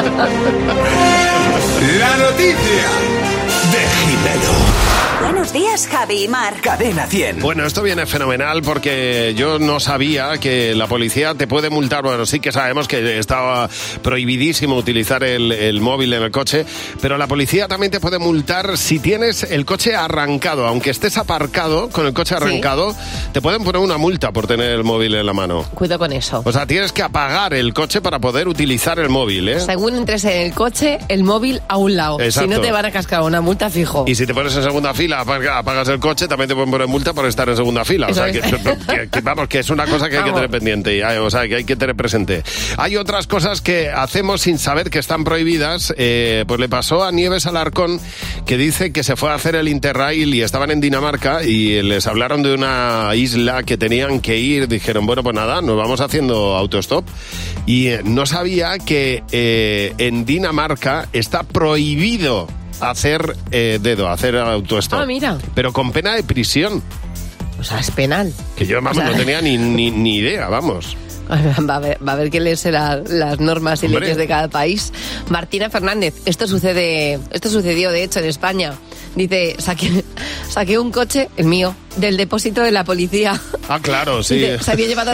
Speaker 6: La noticia de Jimeno.
Speaker 1: Buenos días, Javi y Mar.
Speaker 2: Cadena 100.
Speaker 3: Bueno, esto viene fenomenal porque yo no sabía que la policía te puede multar. Bueno, sí que sabemos que estaba prohibidísimo utilizar el móvil en el coche, pero la policía también te puede multar si tienes el coche arrancado. Aunque estés aparcado con el coche arrancado, te pueden poner una multa por tener el móvil en la mano.
Speaker 4: Cuidado con eso.
Speaker 3: O sea, tienes que apagar el coche para poder utilizar el móvil, ¿eh?
Speaker 4: Según entres en el coche, el móvil a un lado.
Speaker 3: Exacto.
Speaker 4: Si no te van a cascar una multa fijo.
Speaker 3: Y si te pones en segunda fila, apagas apagas el coche, también te pueden poner multa por estar en segunda fila. O sea, vamos, que es una cosa que hay que tener pendiente, o sea, que hay que tener presente. Hay otras cosas que hacemos sin saber que están prohibidas. Pues le pasó a Nieves Alarcón, que dice que se fue a hacer el Interrail y estaban en Dinamarca y les hablaron de una isla que tenían que ir. Dijeron, bueno, pues nada, nos vamos haciendo autostop. Y no sabía que en Dinamarca está prohibido hacer hacer autostop.
Speaker 4: Ah, mira.
Speaker 3: Pero con pena de prisión.
Speaker 4: O sea, es penal.
Speaker 3: Que yo, vamos, no tenía ni idea, vamos.
Speaker 4: Va a haber que leerse las normas y leyes de cada país. Martina Fernández, esto sucedió de hecho en España. Dice, saqué un coche, el mío, del depósito de la policía.
Speaker 3: Ah, claro, sí.
Speaker 4: Dice, se lo había llevado a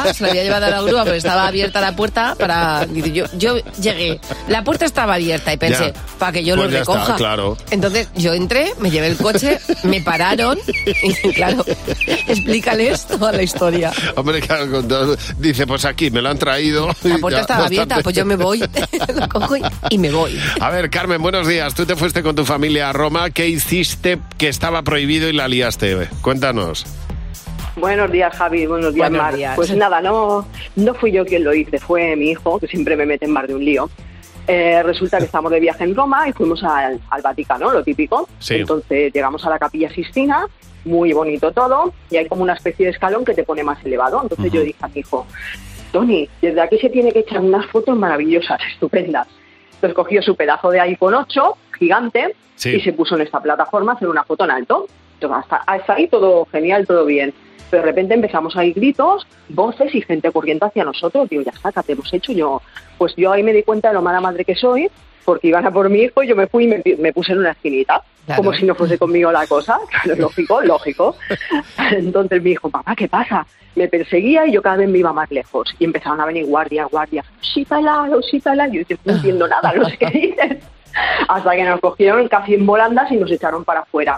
Speaker 4: la grúa, pero estaba abierta la puerta para... Dice, yo llegué, la puerta estaba abierta y pensé, para que yo pues lo recoja.
Speaker 3: Está, claro.
Speaker 4: Entonces yo entré, me llevé el coche, me pararon y claro, explícales toda la historia.
Speaker 3: Hombre, claro, dice, pues aquí me lo han traído.
Speaker 4: La puerta estaba abierta, pues yo me voy, lo cojo y me voy.
Speaker 3: A ver, Carmen, buenos días. Tú te fuiste con tu familia a Roma. ¿Qué hiciste que estaba prohibido y la liaste? Cuéntanos.
Speaker 7: Buenos días, Javi. Buenos días, Mar. Pues nada, no fui yo quien lo hice, fue mi hijo, que siempre me mete en más de un lío. Resulta que estamos de viaje en Roma y fuimos al Vaticano, lo típico. Sí. Entonces llegamos a la Capilla Sistina, muy bonito todo, y hay como una especie de escalón que te pone más elevado. Entonces yo dije a mi hijo, Tony, desde aquí se tiene que echar unas fotos maravillosas, estupendas. Entonces cogió su pedazo de iPhone 8, gigante, y se puso en esta plataforma a hacer una foto en alto. Entonces, hasta ahí todo genial, todo bien. Pero de repente empezamos a oír gritos, voces y gente corriendo hacia nosotros. Digo, ya está, ¿qué te hemos hecho? Pues yo ahí me di cuenta de lo mala madre que soy, porque iban a por mi hijo y yo me fui y me puse en una esquinita, claro, como si no fuese conmigo la cosa. Claro, lógico. Entonces mi hijo, papá, ¿qué pasa? Me perseguía y yo cada vez me iba más lejos. Y empezaron a venir guardias. Osítala. Yo no entiendo nada, no sé qué dices. Hasta que nos cogieron casi en volandas y nos echaron para afuera.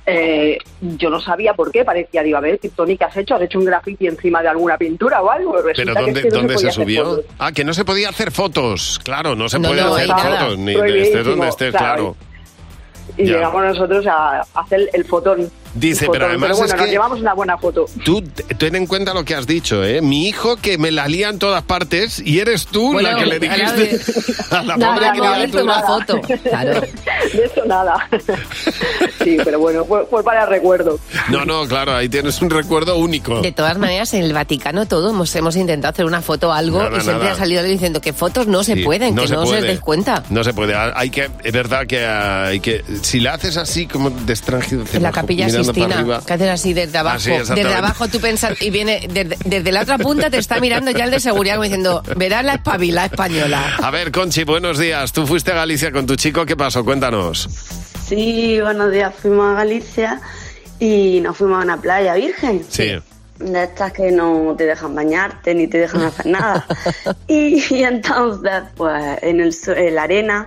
Speaker 7: Yo no sabía por qué, parecía, digo, a ver, Tony, ¿qué has hecho? ¿Has hecho un graffiti encima de alguna pintura o algo?
Speaker 3: ¿Pero dónde se subió? Ah, que no se podía hacer fotos. Claro, no se puede hacer fotos, ni estés donde estés, claro.
Speaker 7: Y llegamos nosotros a hacer el fotón.
Speaker 3: Dice, pero además
Speaker 7: bueno,
Speaker 3: es que
Speaker 7: nos llevamos una buena foto.
Speaker 3: Tú ten en cuenta lo que has dicho, ¿eh? Mi hijo que me la lía en todas partes y eres tú la que le dijiste a la pobre criatura.
Speaker 4: Una foto. Claro.
Speaker 7: De eso nada. Sí, pero bueno, fue para el recuerdo.
Speaker 3: No, claro, ahí tienes un recuerdo único.
Speaker 4: De todas maneras, en el Vaticano hemos intentado hacer una foto o algo y siempre ha salido diciendo que fotos no se pueden, que no se des cuenta.
Speaker 3: No se puede, es verdad que hay que, si la haces así como de extranjero,
Speaker 4: en la Capilla Sistina, que haces así desde abajo. Desde abajo tú pensas, y viene desde la otra punta, te está mirando ya el de seguridad como diciendo, verás la espabila española.
Speaker 3: A ver, Conchi, buenos días. Tú fuiste a Galicia con tu chico, ¿qué pasó? Cuéntanos.
Speaker 8: Sí, buenos días. Fuimos a Galicia y nos fuimos a una playa virgen.
Speaker 3: Sí.
Speaker 8: De estas que no te dejan bañarte ni te dejan hacer nada. y entonces, pues, en la arena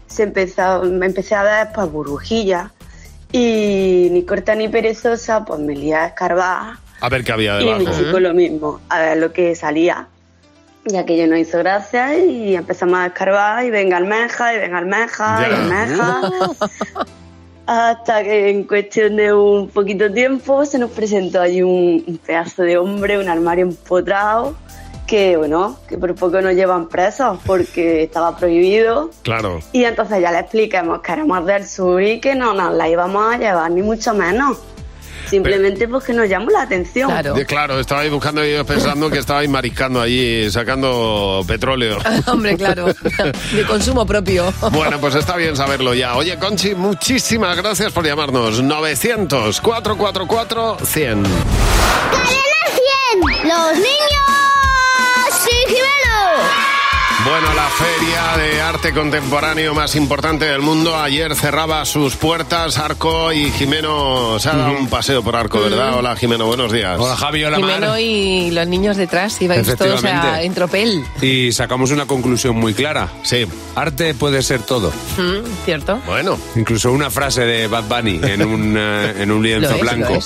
Speaker 8: me empecé a ver pues burbujillas. Y ni corta ni perezosa, pues me lié a escarbar.
Speaker 3: A ver qué había debajo.
Speaker 8: Y mi chico lo mismo, a ver lo que salía. Y aquello nos hizo gracia y empezamos a escarbar y venga almeja. Hasta que en cuestión de un poquito tiempo se nos presentó ahí un pedazo de hombre, un armario empotrado. Que por poco nos llevan presos porque estaba prohibido.
Speaker 3: Claro.
Speaker 8: Y entonces ya le explicamos que éramos del sur y que no nos la íbamos a llevar, ni mucho menos. Simplemente porque nos llamó la atención.
Speaker 3: Claro, estabais buscando y pensando que estabais mariscando allí, sacando petróleo.
Speaker 4: Hombre, claro, de consumo propio.
Speaker 3: Bueno, pues está bien saberlo ya. Oye, Conchi, muchísimas gracias por llamarnos. 900-444-100.
Speaker 9: ¡Cadena 100! ¡Los niños!
Speaker 3: Bueno, la feria de arte contemporáneo más importante del mundo ayer cerraba sus puertas. Arco y Jimeno se ha dado un paseo por Arco, ¿verdad? Hola, Jimeno, buenos días.
Speaker 6: Hola, Javi, hola, Mar.
Speaker 4: Jimeno y los niños detrás ibais todos en tropel.
Speaker 6: Y sacamos una conclusión muy clara.
Speaker 3: Sí.
Speaker 6: Arte puede ser todo.
Speaker 4: ¿Cierto?
Speaker 3: Bueno.
Speaker 6: Incluso una frase de Bad Bunny en un lienzo blanco.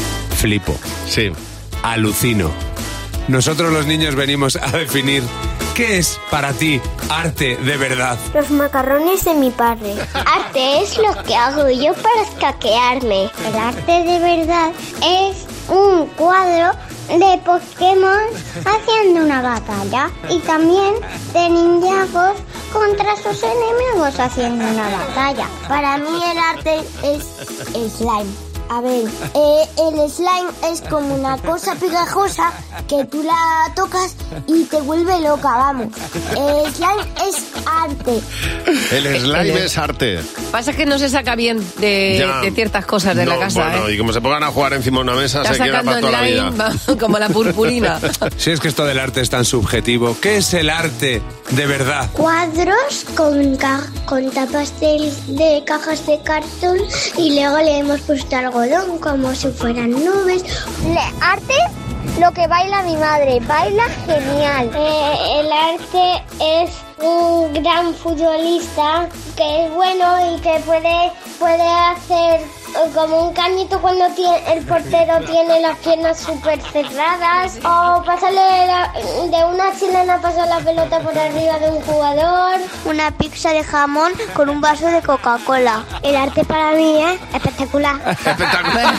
Speaker 6: Flipo.
Speaker 3: Sí.
Speaker 6: Alucino. Nosotros los niños venimos a definir ¿Qué es para ti arte de verdad?
Speaker 9: Los macarrones de mi padre. Arte es lo que hago yo para escaquearme. El arte de verdad es un cuadro de Pokémon haciendo una batalla y también de ninjagos contra sus enemigos haciendo una batalla. Para mí el arte es slime. A ver, el slime es como una cosa pegajosa que tú la tocas y te vuelve loca, vamos. El slime es arte.
Speaker 3: El slime es arte.
Speaker 4: Pasa que no se saca bien de ciertas cosas de la casa.
Speaker 3: Bueno, y como se pongan a jugar encima de una mesa, se queda para toda la vida.
Speaker 4: Como la purpurina.
Speaker 6: Si es que esto del arte es tan subjetivo, ¿qué es el arte de verdad?
Speaker 9: Cuadros con tapas de cajas de cartón y luego le hemos puesto algodón como si fueran nubes. Arte, lo que baila mi madre, baila genial. El arte es un gran futbolista que es bueno y que puede hacer como un cañito cuando el portero tiene las piernas súper cerradas, o pasarle de una chilena pasar la pelota por arriba de un jugador. Una pizza de jamón con un vaso de Coca-Cola. El arte para mí es espectacular.
Speaker 3: Espectacular.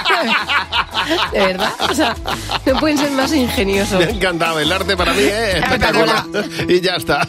Speaker 4: De verdad, o sea, no pueden ser más ingeniosos.
Speaker 3: Me ha encantado, el arte para mí es espectacular. Y ya está.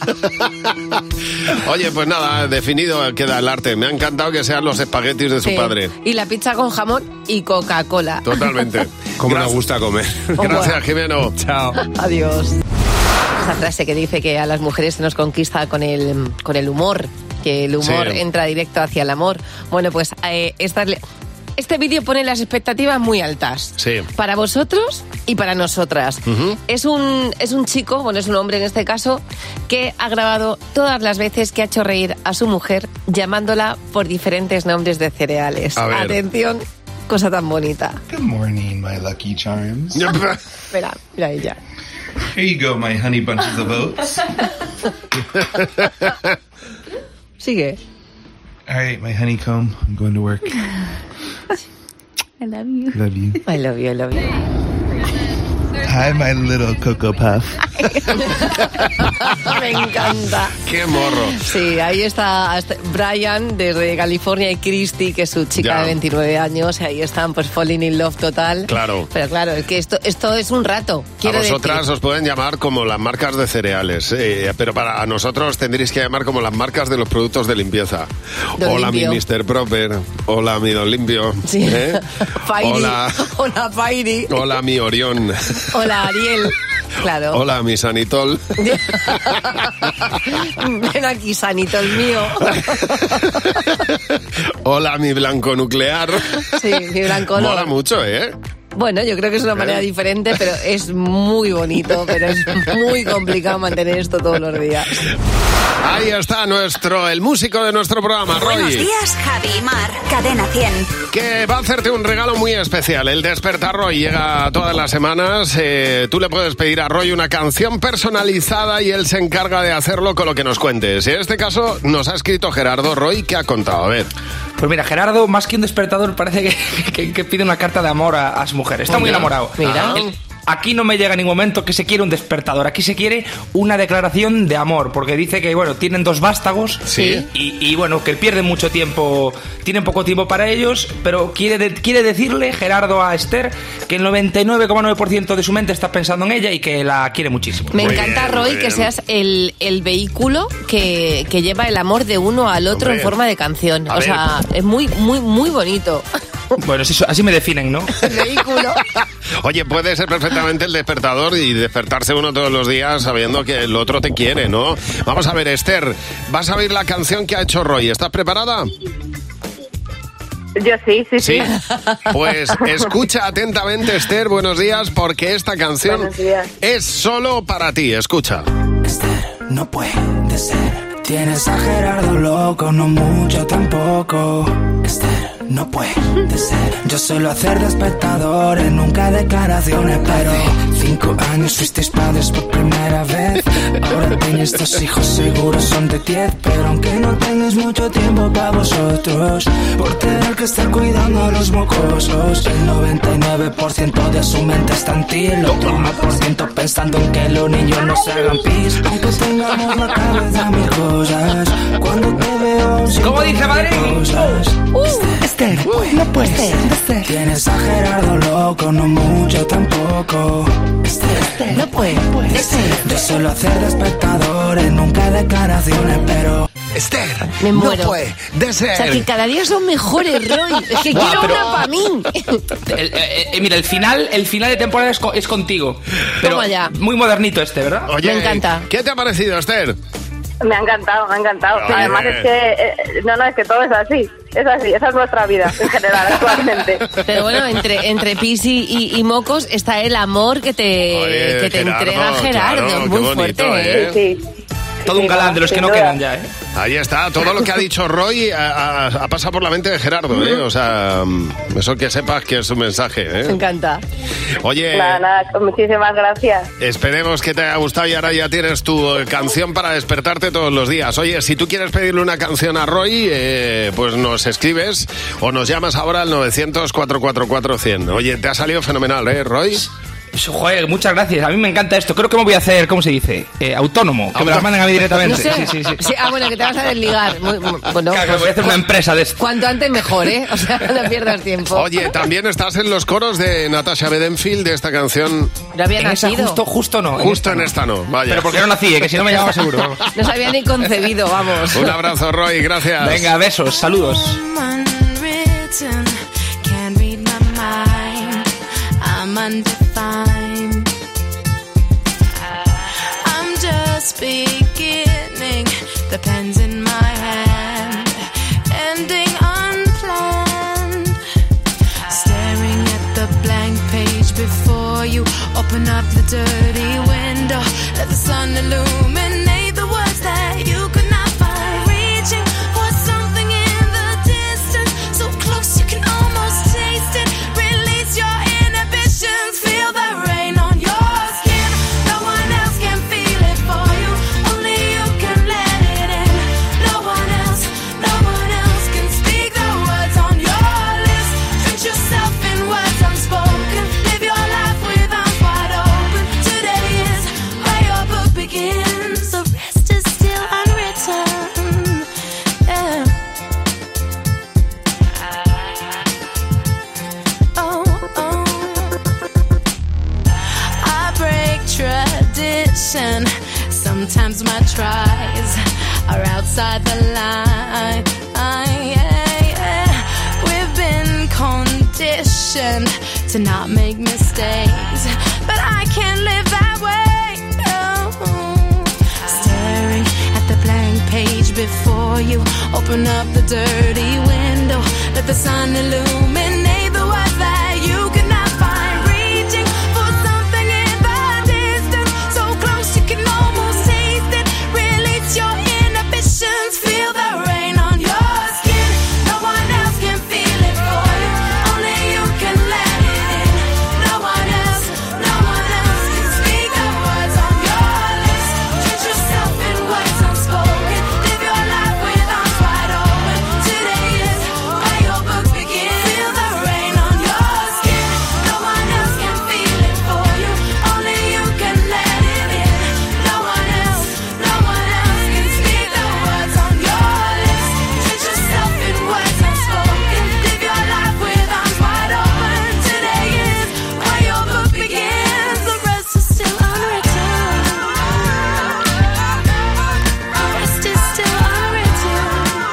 Speaker 3: Oye, pues nada, definido queda el arte. Me ha encantado que sean los espaguetis de su padre.
Speaker 4: Y la pizza con jamón y Coca-Cola.
Speaker 3: Totalmente.
Speaker 6: Como nos gusta comer.
Speaker 3: Gracias, Jimeno.
Speaker 6: Chao.
Speaker 4: Adiós. Esa frase que dice que a las mujeres se nos conquista con el humor, que el humor entra directo hacia el amor. Bueno, pues este vídeo pone las expectativas muy altas.
Speaker 3: Sí.
Speaker 4: Para vosotros y para nosotras. Uh-huh. Es un chico, bueno, es un hombre en este caso, que ha grabado todas las veces que ha hecho reír a su mujer llamándola por diferentes nombres de cereales. Atención, cosa tan bonita.
Speaker 10: Good morning, my Lucky Charms.
Speaker 4: Espera, mira ella.
Speaker 10: Here you go, my honey bunches of oats.
Speaker 4: Sigue.
Speaker 10: All right, my honeycomb, I'm going to work.
Speaker 5: I love you.
Speaker 10: Love you.
Speaker 4: I love you, I love you.
Speaker 10: Hi, my little Cocoa Puff.
Speaker 4: Me encanta.
Speaker 3: ¡Qué morro!
Speaker 4: Sí, ahí está Brian desde California y Christy, que es su chica de 29 años. Ahí están, pues, falling in love total.
Speaker 3: Claro.
Speaker 4: Pero claro, es que esto es un rato.
Speaker 3: A vosotras os pueden llamar como las marcas de cereales, pero para nosotros tendréis que llamar como las marcas de los productos de limpieza. Hola, mi Mr. Proper. Hola, mi Don Limpio.
Speaker 4: Sí. Fairy.
Speaker 3: Hola,
Speaker 4: Fairy.
Speaker 3: Hola, mi Orión.
Speaker 4: Hola, Ariel. Claro.
Speaker 3: Hola, mi Sanitol.
Speaker 4: Ven aquí, Sanitol mío.
Speaker 3: Hola, mi blanco nuclear.
Speaker 4: Sí, mi blanco no.
Speaker 3: Mola mucho, ¿eh?
Speaker 4: Bueno, yo creo que es una manera diferente, pero es muy bonito, pero es muy complicado mantener esto todos los días.
Speaker 3: Ahí está el músico de nuestro programa, Roy.
Speaker 1: Buenos días, Javi y Mar, Cadena 100.
Speaker 3: Que va a hacerte un regalo muy especial. El Despertar Roy llega todas las semanas. Tú le puedes pedir a Roy una canción personalizada y él se encarga de hacerlo con lo que nos cuentes. En este caso nos ha escrito Gerardo. Roy, ¿qué ha contado? A ver.
Speaker 11: Pues mira, Gerardo, más que un despertador, parece que pide una carta de amor a su mujer. Está muy enamorado.
Speaker 4: Mira.
Speaker 11: Aquí no me llega en ningún momento que se quiere un despertador. Aquí se quiere una declaración de amor, porque dice que, bueno, tienen 2 vástagos.
Speaker 3: Sí.
Speaker 11: Y bueno, que pierden mucho tiempo, tienen poco tiempo para ellos, pero quiere decirle, Gerardo, a Esther, que el 99,9% de su mente está pensando en ella y que la quiere muchísimo.
Speaker 4: Me encanta, Roy, que seas el vehículo que lleva el amor de uno al otro en forma de canción. O sea, es muy, muy, muy bonito.
Speaker 11: Bueno, así me definen, ¿no?
Speaker 4: El vehículo.
Speaker 3: Oye, puede ser perfectamente el despertador y despertarse uno todos los días sabiendo que el otro te quiere, ¿no? Vamos a ver, Esther, vas a oír la canción que ha hecho Roy. ¿Estás preparada?
Speaker 22: Yo sí.
Speaker 3: Pues escucha atentamente, Esther, buenos días, porque esta canción es solo para ti. Escucha.
Speaker 24: Esther, no puede ser. Tienes a Gerardo loco, no mucho tampoco. Esther,
Speaker 12: no puede ser. Yo suelo hacer de espectador, nunca declaraciones, pero 5 años fuisteis padres por primera vez. Ahora tenéis 2 hijos, seguros son de 10. Pero aunque no tengáis mucho tiempo para vosotros, por tener que estar cuidando a los mocosos, el 99% de su mente está en ti, el otro 1% pensando en que los niños no se hagan pis. Aunque tengamos la cabeza mil cosas, cuando te veo
Speaker 11: ¿cómo dice Madrid?
Speaker 12: Esther, no puedes, Esther. Tienes a Gerardo loco, no mucho tampoco. Esther, no puedes, Esther. Yo suelo hacer de espectadores, nunca declaraciones, pero
Speaker 3: Esther,
Speaker 4: me muero.
Speaker 3: No puede ser.
Speaker 4: O sea, que cada día son mejores, Roy. Es que quiero una para mí.
Speaker 11: Mira, el final de temporada es contigo. Pero
Speaker 4: toma ya.
Speaker 11: Muy modernito ¿verdad?
Speaker 3: Oye,
Speaker 4: me encanta.
Speaker 3: ¿Qué te ha parecido, Esther?
Speaker 13: Me ha encantado.
Speaker 3: Oye.
Speaker 13: Además es que es que todo es así, esa es nuestra vida en general actualmente.
Speaker 4: Pero bueno, entre pis y mocos está el amor que te
Speaker 3: Gerardo,
Speaker 4: entrega Gerardo,
Speaker 3: claro,
Speaker 4: muy
Speaker 3: qué bonito,
Speaker 4: fuerte.
Speaker 13: Sí.
Speaker 11: Todo un galán de los que no quedan ya,
Speaker 3: Ahí está, todo lo que ha dicho Roy ha pasado por la mente de Gerardo, O sea, eso que sepas que es un mensaje,
Speaker 4: Me encanta.
Speaker 3: Oye...
Speaker 13: Nada, muchísimas gracias.
Speaker 3: Esperemos que te haya gustado y ahora ya tienes tu canción para despertarte todos los días. Oye, si tú quieres pedirle una canción a Roy, pues nos escribes o nos llamas ahora al 900-444-100. Oye, te ha salido fenomenal, Roy?
Speaker 11: Joder, muchas gracias. A mí me encanta esto. Creo que me voy a hacer, ¿cómo se dice? Autónomo. Que me las manden a mí directamente.
Speaker 4: No sé. Sí, bueno, que te vas a desligar. Bueno,
Speaker 11: claro, voy a hacer una empresa de esto.
Speaker 4: Cuanto antes mejor, O sea, no pierdas tiempo.
Speaker 3: Oye, también estás en los coros de Natasha Bedingfield de esta canción.
Speaker 4: No había nacido.
Speaker 11: Justo no.
Speaker 3: Justo en esta no, vaya.
Speaker 11: Pero porque no nací, que si no me llamaba seguro.
Speaker 4: No se había ni concebido, vamos.
Speaker 3: Un abrazo, Roy, gracias.
Speaker 11: Venga, besos, saludos.
Speaker 14: I'm just beginning, the pen's in my hand, ending unplanned, staring at the blank page before you, open up the dirty window, let the sun illuminate the words that you could not find, reaching for something in the distance, so close you can almost taste it, release your inhibitions, feel the rain on your skin, no one else can feel it for you, only you can let it in, no one else can speak the words on your lips, drench yourself in words unspoken, live your life with arms wide open, today is where your book begins, the rest is still unwritten, yeah. I break tradition. Sometimes my tries are outside the line. We've been conditioned to not make mistakes, but I can't live that way. No. Staring at the blank page before you, open up the dirty window, let the sun illuminate the words that you could not find, reaching for something in the distance, so close you can almost taste it, release your inhibitions, feel the rain on your skin, no one else can feel it for you, only you can let it in, no one else can speak the words on your lips, drench yourself in words unspoken, live your life with arms wide open, today is where your book begins, feel the rain on your skin, no one else can feel it for you, only you can let it in, no one else can speak the words on your lips, drench yourself in words unspoken, live your life with arms wide open, today is where your book begins, the rest is still unwritten, the rest is still unwritten.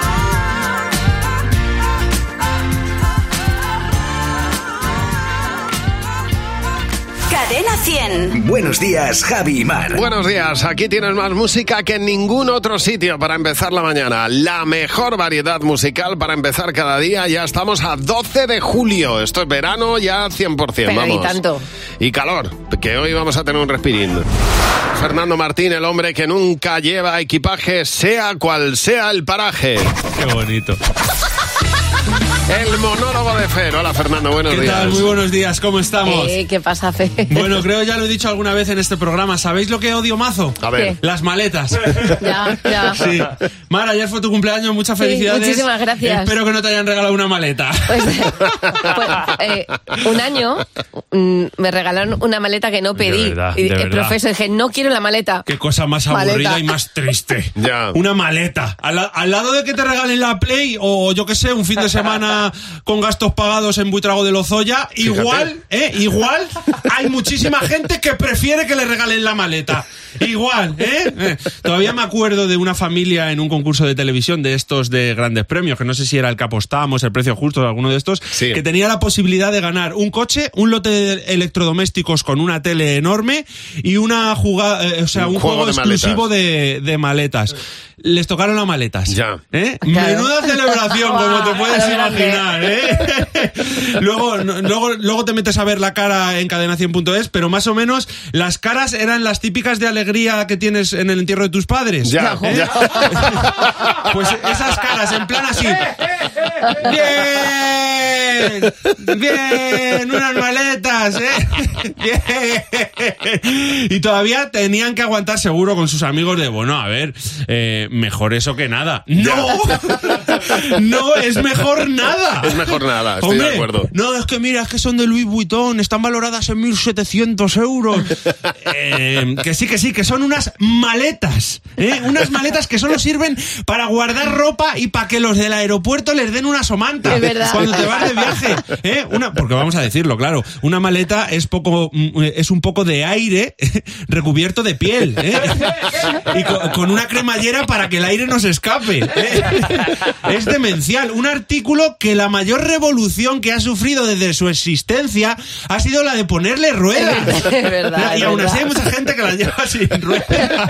Speaker 1: Cadena 100.
Speaker 2: Buenos días, Javi y Mar.
Speaker 3: Buenos días, aquí tienes más música que en ningún otro sitio para empezar la mañana. La mejor variedad musical para empezar cada día. Ya estamos a 12 de julio. Esto es verano ya 100%.
Speaker 4: Pero
Speaker 3: vamos.
Speaker 4: y tanto.
Speaker 3: Y calor, que hoy vamos a tener un respirín. Fernando Martín, el hombre que nunca lleva equipaje, sea cual sea el paraje.
Speaker 6: Qué bonito.
Speaker 3: El monólogo de Fer. Hola, Fernando, buenos días.
Speaker 15: ¿Qué tal? Muy buenos días, ¿cómo estamos?
Speaker 4: ¿Qué pasa, Fer?
Speaker 15: Bueno, creo ya lo he dicho alguna vez en este programa. ¿Sabéis lo que odio mazo?
Speaker 3: A ver.
Speaker 15: Las maletas.
Speaker 4: Ya.
Speaker 15: Sí. Mar, ayer fue tu cumpleaños, muchas felicidades.
Speaker 4: Muchísimas gracias.
Speaker 15: Espero que no te hayan regalado una maleta.
Speaker 4: Pues, un año me regalaron una maleta que no pedí.
Speaker 15: De verdad.
Speaker 4: El profesor dije, no quiero la maleta.
Speaker 15: Qué cosa más aburrida
Speaker 4: Maleta.
Speaker 15: y más triste.
Speaker 3: Ya.
Speaker 15: Una maleta. Al lado de que te regalen la Play o yo qué sé, un fin de semana con gastos pagados en Buitrago de Lozoya, igual hay muchísima gente que prefiere que le regalen la maleta. Igual, Todavía me acuerdo de una familia en un concurso de televisión de estos de grandes premios, que no sé si era el que apostamos, el precio justo, alguno de estos,
Speaker 3: sí,
Speaker 15: que tenía la posibilidad de ganar un coche, un lote de electrodomésticos con una tele enorme y una un juego exclusivo de maletas. Les tocaron las maletas.
Speaker 3: Ya.
Speaker 15: Menuda celebración, como te puedes imaginar, Luego te metes a ver la cara en cadena100.es, pero más o menos las caras eran las típicas de alegría que tienes en el entierro de tus padres.
Speaker 3: Ya.
Speaker 15: Pues esas caras, en plan así. Bien, unas maletas, Bien. Y todavía tenían que aguantar seguro con sus amigos de, bueno, a ver, mejor eso que nada. No es mejor nada.
Speaker 3: Es mejor nada, estoy de acuerdo.
Speaker 15: No, es que mira, es que son de Louis Vuitton, están valoradas en 1.700 euros. Que sí, que son unas maletas, unas maletas que solo sirven para guardar ropa y para que los del aeropuerto les den una somanta.
Speaker 4: Es verdad.
Speaker 15: Cuando te vas de viaje, porque vamos a decirlo, claro, una maleta es un poco de aire recubierto de piel, y con una cremallera para que el aire no se escape, Es demencial. Un artículo que la mayor revolución que ha sufrido desde su existencia ha sido la de ponerle ruedas.
Speaker 4: Es verdad.
Speaker 15: Y aún así hay mucha gente que las lleva sin ruedas.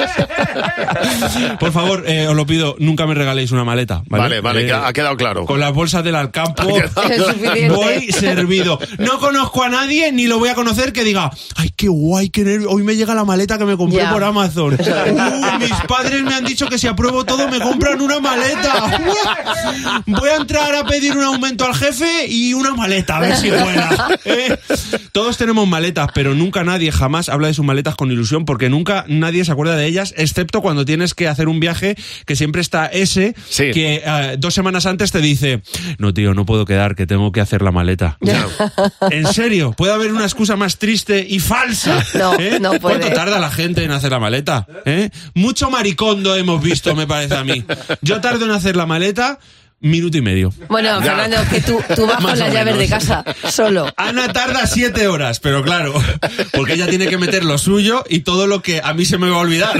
Speaker 15: Por favor, os lo pido, nunca me regaléis una maleta.
Speaker 3: Vale, ha quedado claro.
Speaker 15: Con las bolsas del Alcampo
Speaker 4: suficiente.
Speaker 15: voy servido. No conozco a nadie, ni lo voy a conocer, que diga, ay, qué guay, qué nervio, hoy me llega la maleta que me compré por Amazon. Mis padres me han dicho que si apruebo todo me compran una maleta. Voy a entrar a pedir un aumento al jefe y una maleta, a ver si vuela. Todos tenemos maletas, pero nunca nadie jamás habla de sus maletas con ilusión, porque nunca nadie se acuerda de ellas, excepto cuando tienes que hacer un viaje, que siempre está ese, que 2 semanas antes te dice, no tío, no puedo quedar, que tengo que hacer la maleta. ¿En serio? ¿Puede haber una excusa más triste y falsa?
Speaker 4: No puede.
Speaker 15: ¿Cuánto tarda la gente en hacer la maleta? Mucho maricondo hemos visto, me parece a mí. Yo tardo en hacer la maleta 1 minuto y medio.
Speaker 4: Bueno, Fernando, que tú vas con las llaves de casa, solo.
Speaker 15: Ana tarda 7 horas, pero claro, porque ella tiene que meter lo suyo y todo lo que a mí se me va a olvidar.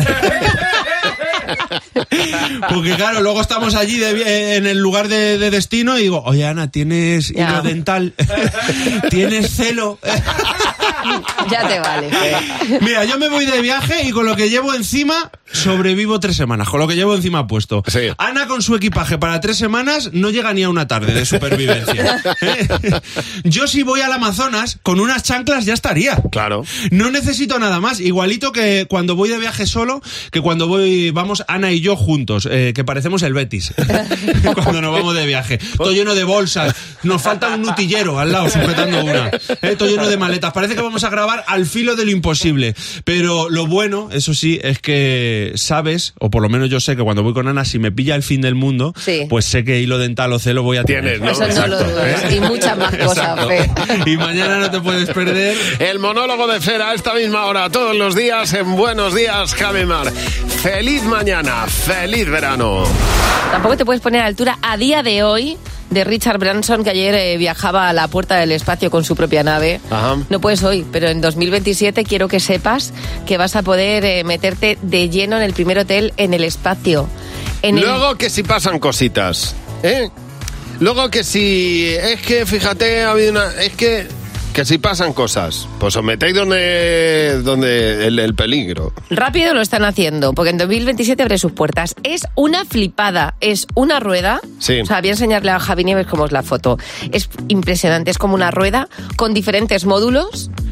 Speaker 15: Porque claro, luego estamos allí en el lugar de destino y digo, oye Ana, ¿tienes hilo dental? ¿Tienes celo?
Speaker 4: Ya te vale.
Speaker 15: Mira, yo me voy de viaje y con lo que llevo encima sobrevivo 3 semanas, con lo que llevo encima puesto.
Speaker 3: Sí.
Speaker 15: Ana con su equipaje para 3 semanas no llega ni a una tarde de supervivencia. Yo si voy al Amazonas, con unas chanclas ya estaría.
Speaker 3: Claro.
Speaker 15: No necesito nada más. Igualito que cuando voy de viaje solo, que cuando vamos Ana y yo juntos, que parecemos el Betis. Cuando nos vamos de viaje. Todo lleno de bolsas. Nos falta un nutillero al lado sujetando una. Todo lleno de maletas. Parece que vamos a grabar al filo de lo imposible. Pero lo bueno, eso sí, es que sabes, o por lo menos yo sé que cuando voy con Ana, si me pilla el fin del mundo, pues sé que hilo dental o celo voy a tener.
Speaker 3: ¿No?
Speaker 4: Eso no lo dudes. Y muchas más cosas, Fer.
Speaker 15: Y mañana no te puedes perder
Speaker 3: el monólogo de Fer a esta misma hora, todos los días en Buenos Días, Javi Mar. Feliz mañana, feliz verano.
Speaker 4: Tampoco te puedes poner a la altura a día de hoy de Richard Branson, que ayer viajaba a la puerta del espacio con su propia nave.
Speaker 3: Ajá.
Speaker 4: No puedes hoy, pero en 2027 quiero que sepas que vas a poder meterte de lleno en el primer hotel en el espacio.
Speaker 3: Luego que si pasan cositas, Luego que si... Es que, fíjate, ha habido una... Es que si pasan cosas, pues os metéis donde el peligro.
Speaker 4: Rápido lo están haciendo, porque en 2027 abre sus puertas. Es una flipada, es una rueda.
Speaker 3: Sí.
Speaker 4: O sea, voy a enseñarle a Javi Nieves cómo es la foto. Es impresionante, es como una rueda con diferentes módulos.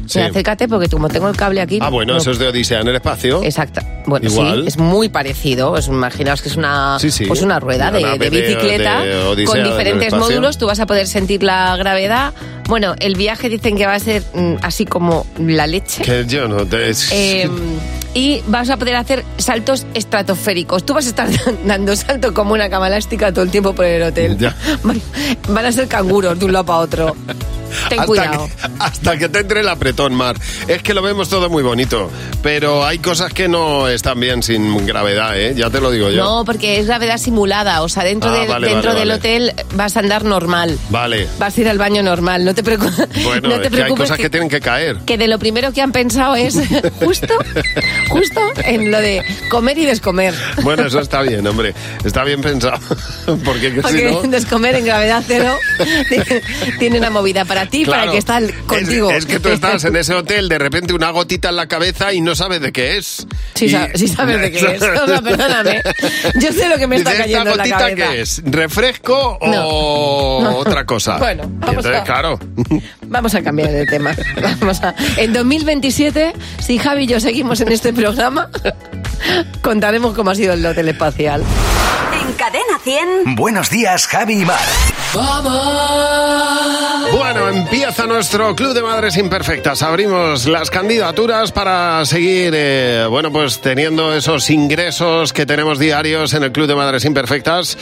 Speaker 3: Sí.
Speaker 4: Acércate porque como tengo el cable aquí...
Speaker 3: Ah, bueno, eso es de Odisea en el espacio.
Speaker 4: Exacto. Bueno,
Speaker 3: igual.
Speaker 4: sí, es muy parecido. Imaginaos que es una, pues una rueda de bicicleta con diferentes módulos. Tú vas a poder sentir la gravedad. Bueno, el viaje dicen que va a ser así como la leche.
Speaker 3: Que yo no te...
Speaker 4: Y vas a poder hacer saltos estratosféricos. Tú vas a estar dando saltos como una cama elástica todo el tiempo por el hotel.
Speaker 3: Ya.
Speaker 4: Van a ser canguros de un lado para otro. Ten cuidado.
Speaker 3: Hasta que te entre el apretón, Mar. Es que lo vemos todo muy bonito, pero hay cosas que no están bien sin gravedad, ¿eh? Ya te lo digo yo.
Speaker 4: No, porque es gravedad simulada. O sea, dentro del hotel vas a andar normal.
Speaker 3: Vale.
Speaker 4: Vas a ir al baño normal. No te preocupes.
Speaker 3: Bueno,
Speaker 4: no te
Speaker 3: es que hay cosas que tienen que caer.
Speaker 4: Que de lo primero que han pensado es justo en lo de comer y descomer.
Speaker 3: Bueno, eso está bien, hombre. Está bien pensado. Porque
Speaker 4: si no... descomer en gravedad cero tiene una movida para ti, claro, para que está contigo.
Speaker 3: Es que tú estás en ese hotel, de repente una gotita en la cabeza y no sabes de qué es.
Speaker 4: Sí, sí sabes de qué es. O sea, perdóname. Yo sé lo que me está cayendo en la cabeza.
Speaker 3: ¿Esta gotita qué es? ¿Refresco o otra cosa?
Speaker 4: Bueno,
Speaker 3: claro.
Speaker 4: Vamos a cambiar de tema. En 2027, si Javi y yo seguimos en este programa, contaremos cómo ha sido el hotel espacial.
Speaker 1: En Cadena 100.
Speaker 2: Buenos días, Javi y Mar.
Speaker 3: Bueno, empieza nuestro Club de Madres Imperfectas. Abrimos las candidaturas para seguir, pues teniendo esos ingresos que tenemos diarios en el Club de Madres Imperfectas.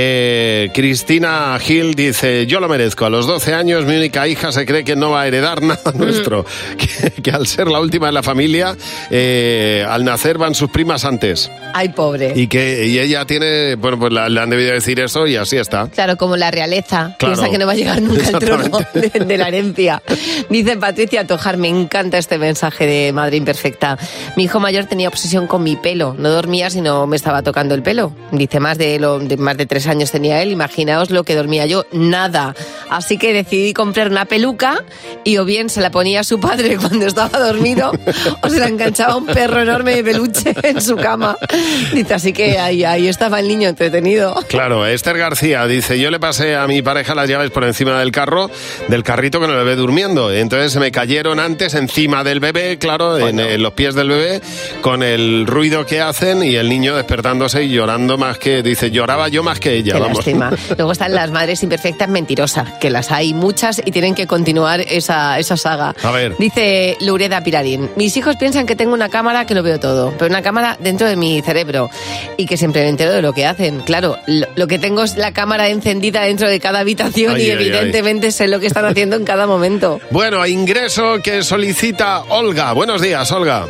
Speaker 3: Cristina Gil dice: yo lo merezco. A los 12 años mi única hija se cree que no va a heredar nada nuestro. Que al ser la última de la familia, al nacer van sus primas antes.
Speaker 4: Ay, pobre.
Speaker 3: Y ella tiene, pues le han debido decir eso y así está.
Speaker 4: Claro, como la realeza. Claro. Piensa que no va a llegar nunca al trono de la herencia. Dice Patricia Tojar: me encanta este mensaje de Madre Imperfecta. Mi hijo mayor tenía obsesión con mi pelo. No dormía si no me estaba tocando el pelo. Dice, más de 3 años tenía él. Imaginaos lo que dormía yo. Nada. Así que decidí comprar una peluca y o bien se la ponía a su padre cuando estaba dormido o se la enganchaba un perro enorme de peluche en su cama. Dice, así que ahí estaba el niño entretenido.
Speaker 3: Claro, Esther García dice: yo le pasé a mi pareja las llaves por encima del carrito con el bebé durmiendo. Entonces se me cayeron antes encima del bebé, claro, en los pies del bebé, con el ruido que hacen y el niño despertándose y llorando más que... Dice, lloraba yo más que ella.
Speaker 4: Qué
Speaker 3: vamos.
Speaker 4: Lástima. Luego están las madres imperfectas mentirosas, que las hay muchas y tienen que continuar esa saga.
Speaker 3: A ver.
Speaker 4: Dice Lureda Pirarín: mis hijos piensan que tengo una cámara que lo veo todo, pero una cámara dentro de mi cerebro y que siempre me entero de lo que hacen. Claro, lo que tengo es la cámara encendida dentro de cada habitación y evidentemente sé lo que están haciendo en cada momento.
Speaker 3: Bueno, ingreso que solicita Olga. Buenos días, Olga.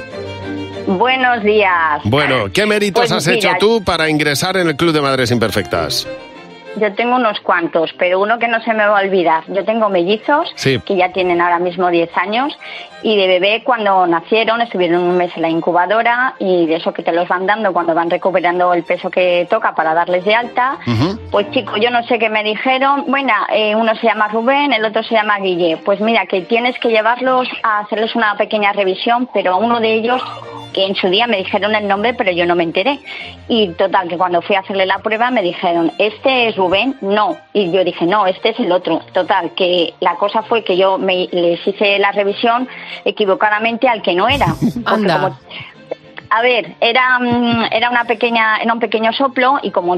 Speaker 13: Buenos días.
Speaker 3: Bueno, ¿qué méritos has hecho tú para ingresar en el Club de Madres Imperfectas?
Speaker 13: Yo tengo unos cuantos, pero uno que no se me va a olvidar. Yo tengo mellizos, que ya tienen ahora mismo 10 años, y de bebé cuando nacieron estuvieron un mes en la incubadora, y de eso que te los van dando cuando van recuperando el peso que toca para darles de alta. Pues chicos, yo no sé qué me dijeron. Bueno, uno se llama Rubén, el otro se llama Guille. Pues mira, que tienes que llevarlos a hacerles una pequeña revisión, pero a uno de ellos, que en su día me dijeron el nombre, pero yo no me enteré. Y total, que cuando fui a hacerle la prueba me dijeron, ¿este es Rubén? No. Y yo dije, no, este es el otro. Total, que la cosa fue que yo les hice la revisión equivocadamente al que no era.
Speaker 4: Anda.
Speaker 13: A ver, era un pequeño soplo y como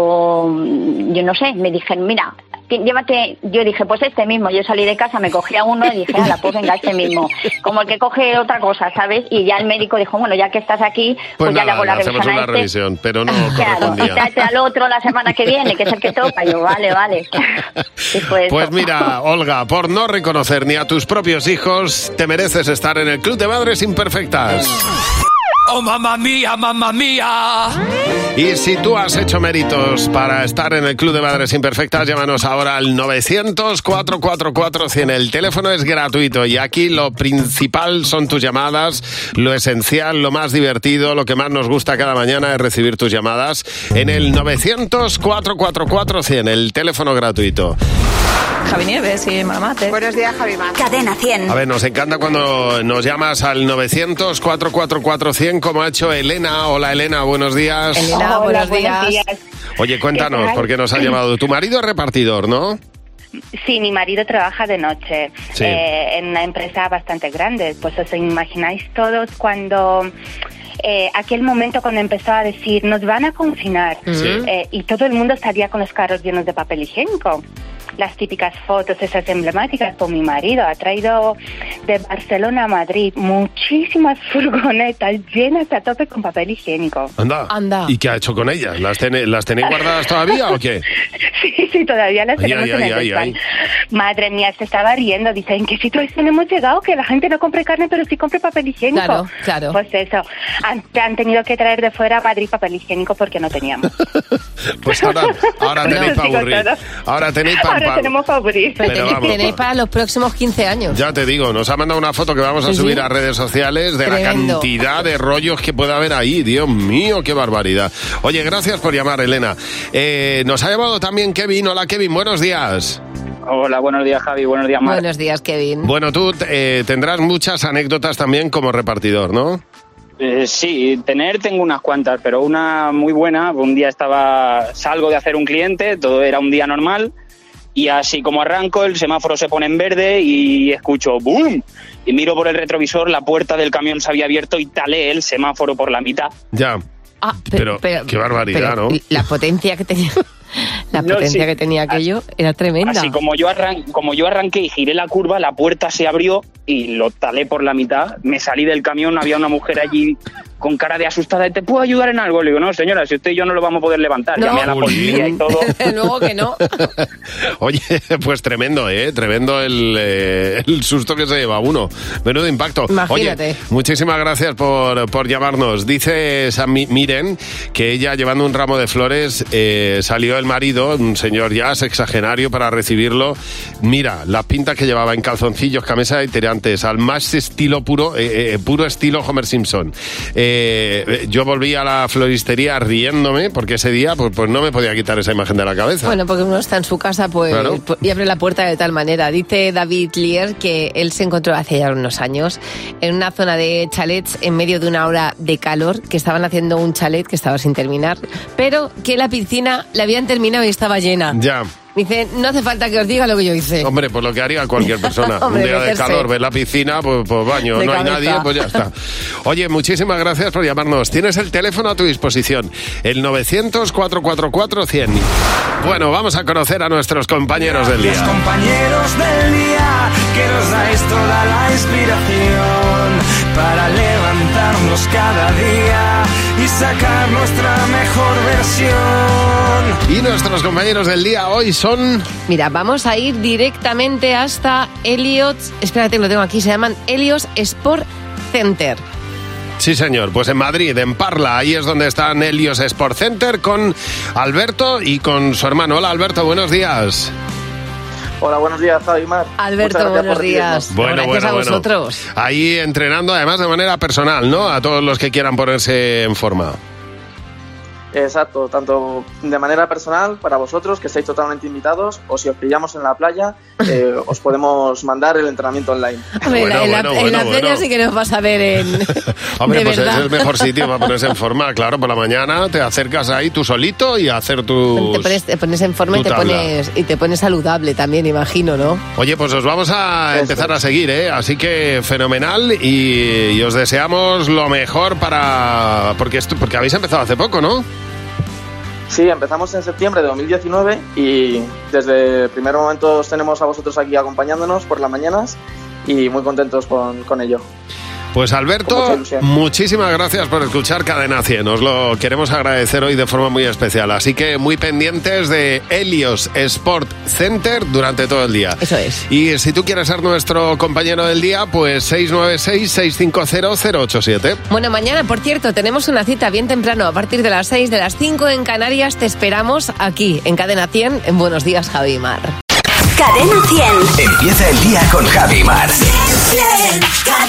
Speaker 13: yo no sé, me dijeron, mira, llévate, yo dije, pues este mismo. Yo salí de casa, me cogía uno y dije, pues venga, este mismo. Como el que coge otra cosa, ¿sabes? Y ya el médico dijo, bueno, ya que estás aquí, pues ya le hago la revisión a este.
Speaker 3: Revisión, pero no
Speaker 13: claro, y tráete al otro la semana que viene, que es el que toca. Yo, vale.
Speaker 3: Pues mira, Olga, por no reconocer ni a tus propios hijos, te mereces estar en el Club de Madres Imperfectas.
Speaker 12: ¡Oh, mamma mía, mamma mía!
Speaker 3: Y si tú has hecho méritos para estar en el Club de Madres Imperfectas, llámanos ahora al 900-444-100. El teléfono es gratuito y aquí lo principal son tus llamadas, lo esencial, lo más divertido, lo que más nos gusta cada mañana es recibir tus llamadas en el 900-444-100, el teléfono gratuito.
Speaker 16: Javi Nieves y Mamate.
Speaker 17: Buenos días, Javi Mar.
Speaker 1: Cadena 100.
Speaker 3: A ver, nos encanta cuando nos llamas al 900-444-100, como ha hecho Elena. Hola, Elena, buenos días.
Speaker 4: Elena, buenos días.
Speaker 3: Oye, cuéntanos, ¿por qué nos ha llamado? Tu marido es repartidor, ¿no?
Speaker 17: Sí, mi marido trabaja de noche en una empresa bastante grande. Pues os imagináis todos cuando... aquel momento cuando empezó a decir nos van a confinar y todo el mundo salía con los carros llenos de papel higiénico. Las típicas fotos, esas emblemáticas, con mi marido ha traído de Barcelona a Madrid muchísimas furgonetas llenas a tope con papel higiénico.
Speaker 3: Anda. ¿Y qué ha hecho con ellas? ¿Las tenéis guardadas todavía o qué?
Speaker 17: Sí, todavía las tenemos en el desván. Madre mía, se estaba riendo. Dice, ¿en qué situación hemos llegado? Que la gente no compre carne, pero sí compre papel higiénico.
Speaker 4: Claro.
Speaker 17: Pues eso, han tenido que traer de fuera a Madrid papel higiénico porque no teníamos.
Speaker 3: Pues ahora tenéis para aburrir. Ahora
Speaker 17: tenemos para aburrir.
Speaker 4: Pero tenéis para los próximos 15 años.
Speaker 3: Ya te digo, nos ha mandado una foto que vamos a subir a redes sociales de Tremendo. La cantidad de rollos que puede haber ahí. Dios mío, qué barbaridad. Oye, gracias por llamar, Elena. Nos ha llamado también Kevin. Hola, Kevin, buenos días.
Speaker 19: Hola, buenos días, Javi. Buenos días, Mar.
Speaker 4: Buenos días, Kevin.
Speaker 3: Bueno, tú tendrás muchas anécdotas también como repartidor, ¿no?
Speaker 19: Sí, tengo unas cuantas, pero una muy buena. Un día salgo de hacer un cliente, todo era un día normal, y así como arranco, el semáforo se pone en verde y escucho ¡boom! Y miro por el retrovisor, la puerta del camión se había abierto y talé el semáforo por la mitad.
Speaker 3: Ya. Pero qué barbaridad, ¿no?
Speaker 4: La potencia que tenía... que tenía aquello era tremenda.
Speaker 19: Así como yo arranqué y giré la curva, la puerta se abrió y lo talé por la mitad. Me salí del camión, había una mujer allí con cara de asustada. ¿Te puedo ayudar en algo? Le digo, no, señora, si usted y yo no lo vamos a poder levantar.
Speaker 4: No.
Speaker 19: Llamé a la policía y todo.
Speaker 4: Luego que no.
Speaker 3: Oye, pues tremendo, tremendo el susto que se lleva uno. Menudo impacto.
Speaker 4: Imagínate.
Speaker 3: Oye, muchísimas gracias por llamarnos. Dice Miren que ella, llevando un ramo de flores, salió el marido, un señor ya sexagenario, para recibirlo. Mira, las pintas que llevaba en calzoncillos, camisa y tirantes, al más estilo puro estilo Homer Simpson. Yo volví a la floristería riéndome porque ese día pues no me podía quitar esa imagen de la cabeza.
Speaker 4: Bueno, porque uno está en su casa claro. Y abre la puerta de tal manera. Dice David Lier que él se encontró hace ya unos años en una zona de chalets en medio de una hora de calor, que estaban haciendo un chalet que estaba sin terminar, pero que la piscina la habían terminado y estaba llena.
Speaker 3: Ya.
Speaker 4: Dice, no hace falta que os diga lo que yo hice.
Speaker 3: Hombre, pues lo que haría cualquier persona.
Speaker 4: Hombre,
Speaker 3: un día
Speaker 4: meterse.
Speaker 3: de calor, ves la piscina, pues baño,
Speaker 4: De
Speaker 3: no
Speaker 4: cabeza.
Speaker 3: hay nadie, pues ya está. Oye, muchísimas gracias por llamarnos. Tienes el teléfono a tu disposición, el 900-444-100. Bueno, vamos a conocer a nuestros compañeros del día.
Speaker 12: Los compañeros del día, que nos dais toda la inspiración para levantarnos cada día y sacar nuestra mejor versión.
Speaker 3: Y nuestros compañeros del día hoy son...
Speaker 4: Mira, vamos a ir directamente hasta Helios. Espérate, lo tengo aquí. Se llaman Helios Sport Center.
Speaker 3: Sí, señor. Pues en Madrid, en Parla, ahí es donde está Helios Sport Center con Alberto y con su hermano. Hola, Alberto, buenos días.
Speaker 20: Hola, buenos días, Javi Mar.
Speaker 4: Alberto, buenos días.
Speaker 3: Bueno.
Speaker 4: A vosotros.
Speaker 3: Ahí entrenando, además, de manera personal, ¿no? A todos los que quieran ponerse en forma.
Speaker 20: Exacto, tanto de manera personal para vosotros, que estáis totalmente invitados, o si os pillamos en la playa, os podemos mandar el entrenamiento online.
Speaker 4: Hombre, en la playa sí que nos vas a ver en...
Speaker 3: Hombre,
Speaker 4: de
Speaker 3: pues
Speaker 4: verdad.
Speaker 3: es el mejor sitio para ponerse en forma. Claro, por la mañana te acercas ahí tú solito y a hacer
Speaker 4: Te pones en forma y te pones saludable también, imagino, ¿no?
Speaker 3: Oye, pues os vamos a empezar a seguir, ¿eh? Así que fenomenal y os deseamos lo mejor porque habéis empezado hace poco, ¿no?
Speaker 20: Sí, empezamos en septiembre de 2019 y desde el primer momento os tenemos a vosotros aquí acompañándonos por las mañanas y muy contentos con ello.
Speaker 3: Pues Alberto, muchísimas gracias por escuchar Cadena 100. Os lo queremos agradecer hoy de forma muy especial. Así que muy pendientes de Helios Sport Center durante todo el día.
Speaker 4: Eso es.
Speaker 3: Y si tú quieres ser nuestro compañero del día, pues 696-650-087.
Speaker 4: Bueno, mañana, por cierto, tenemos una cita bien temprano, a partir de las 6, de las 5 en Canarias. Te esperamos aquí, en Cadena 100, en Buenos Días, Javi y Mar.
Speaker 1: Cadena 100.
Speaker 2: Empieza el día con Javi y Mar.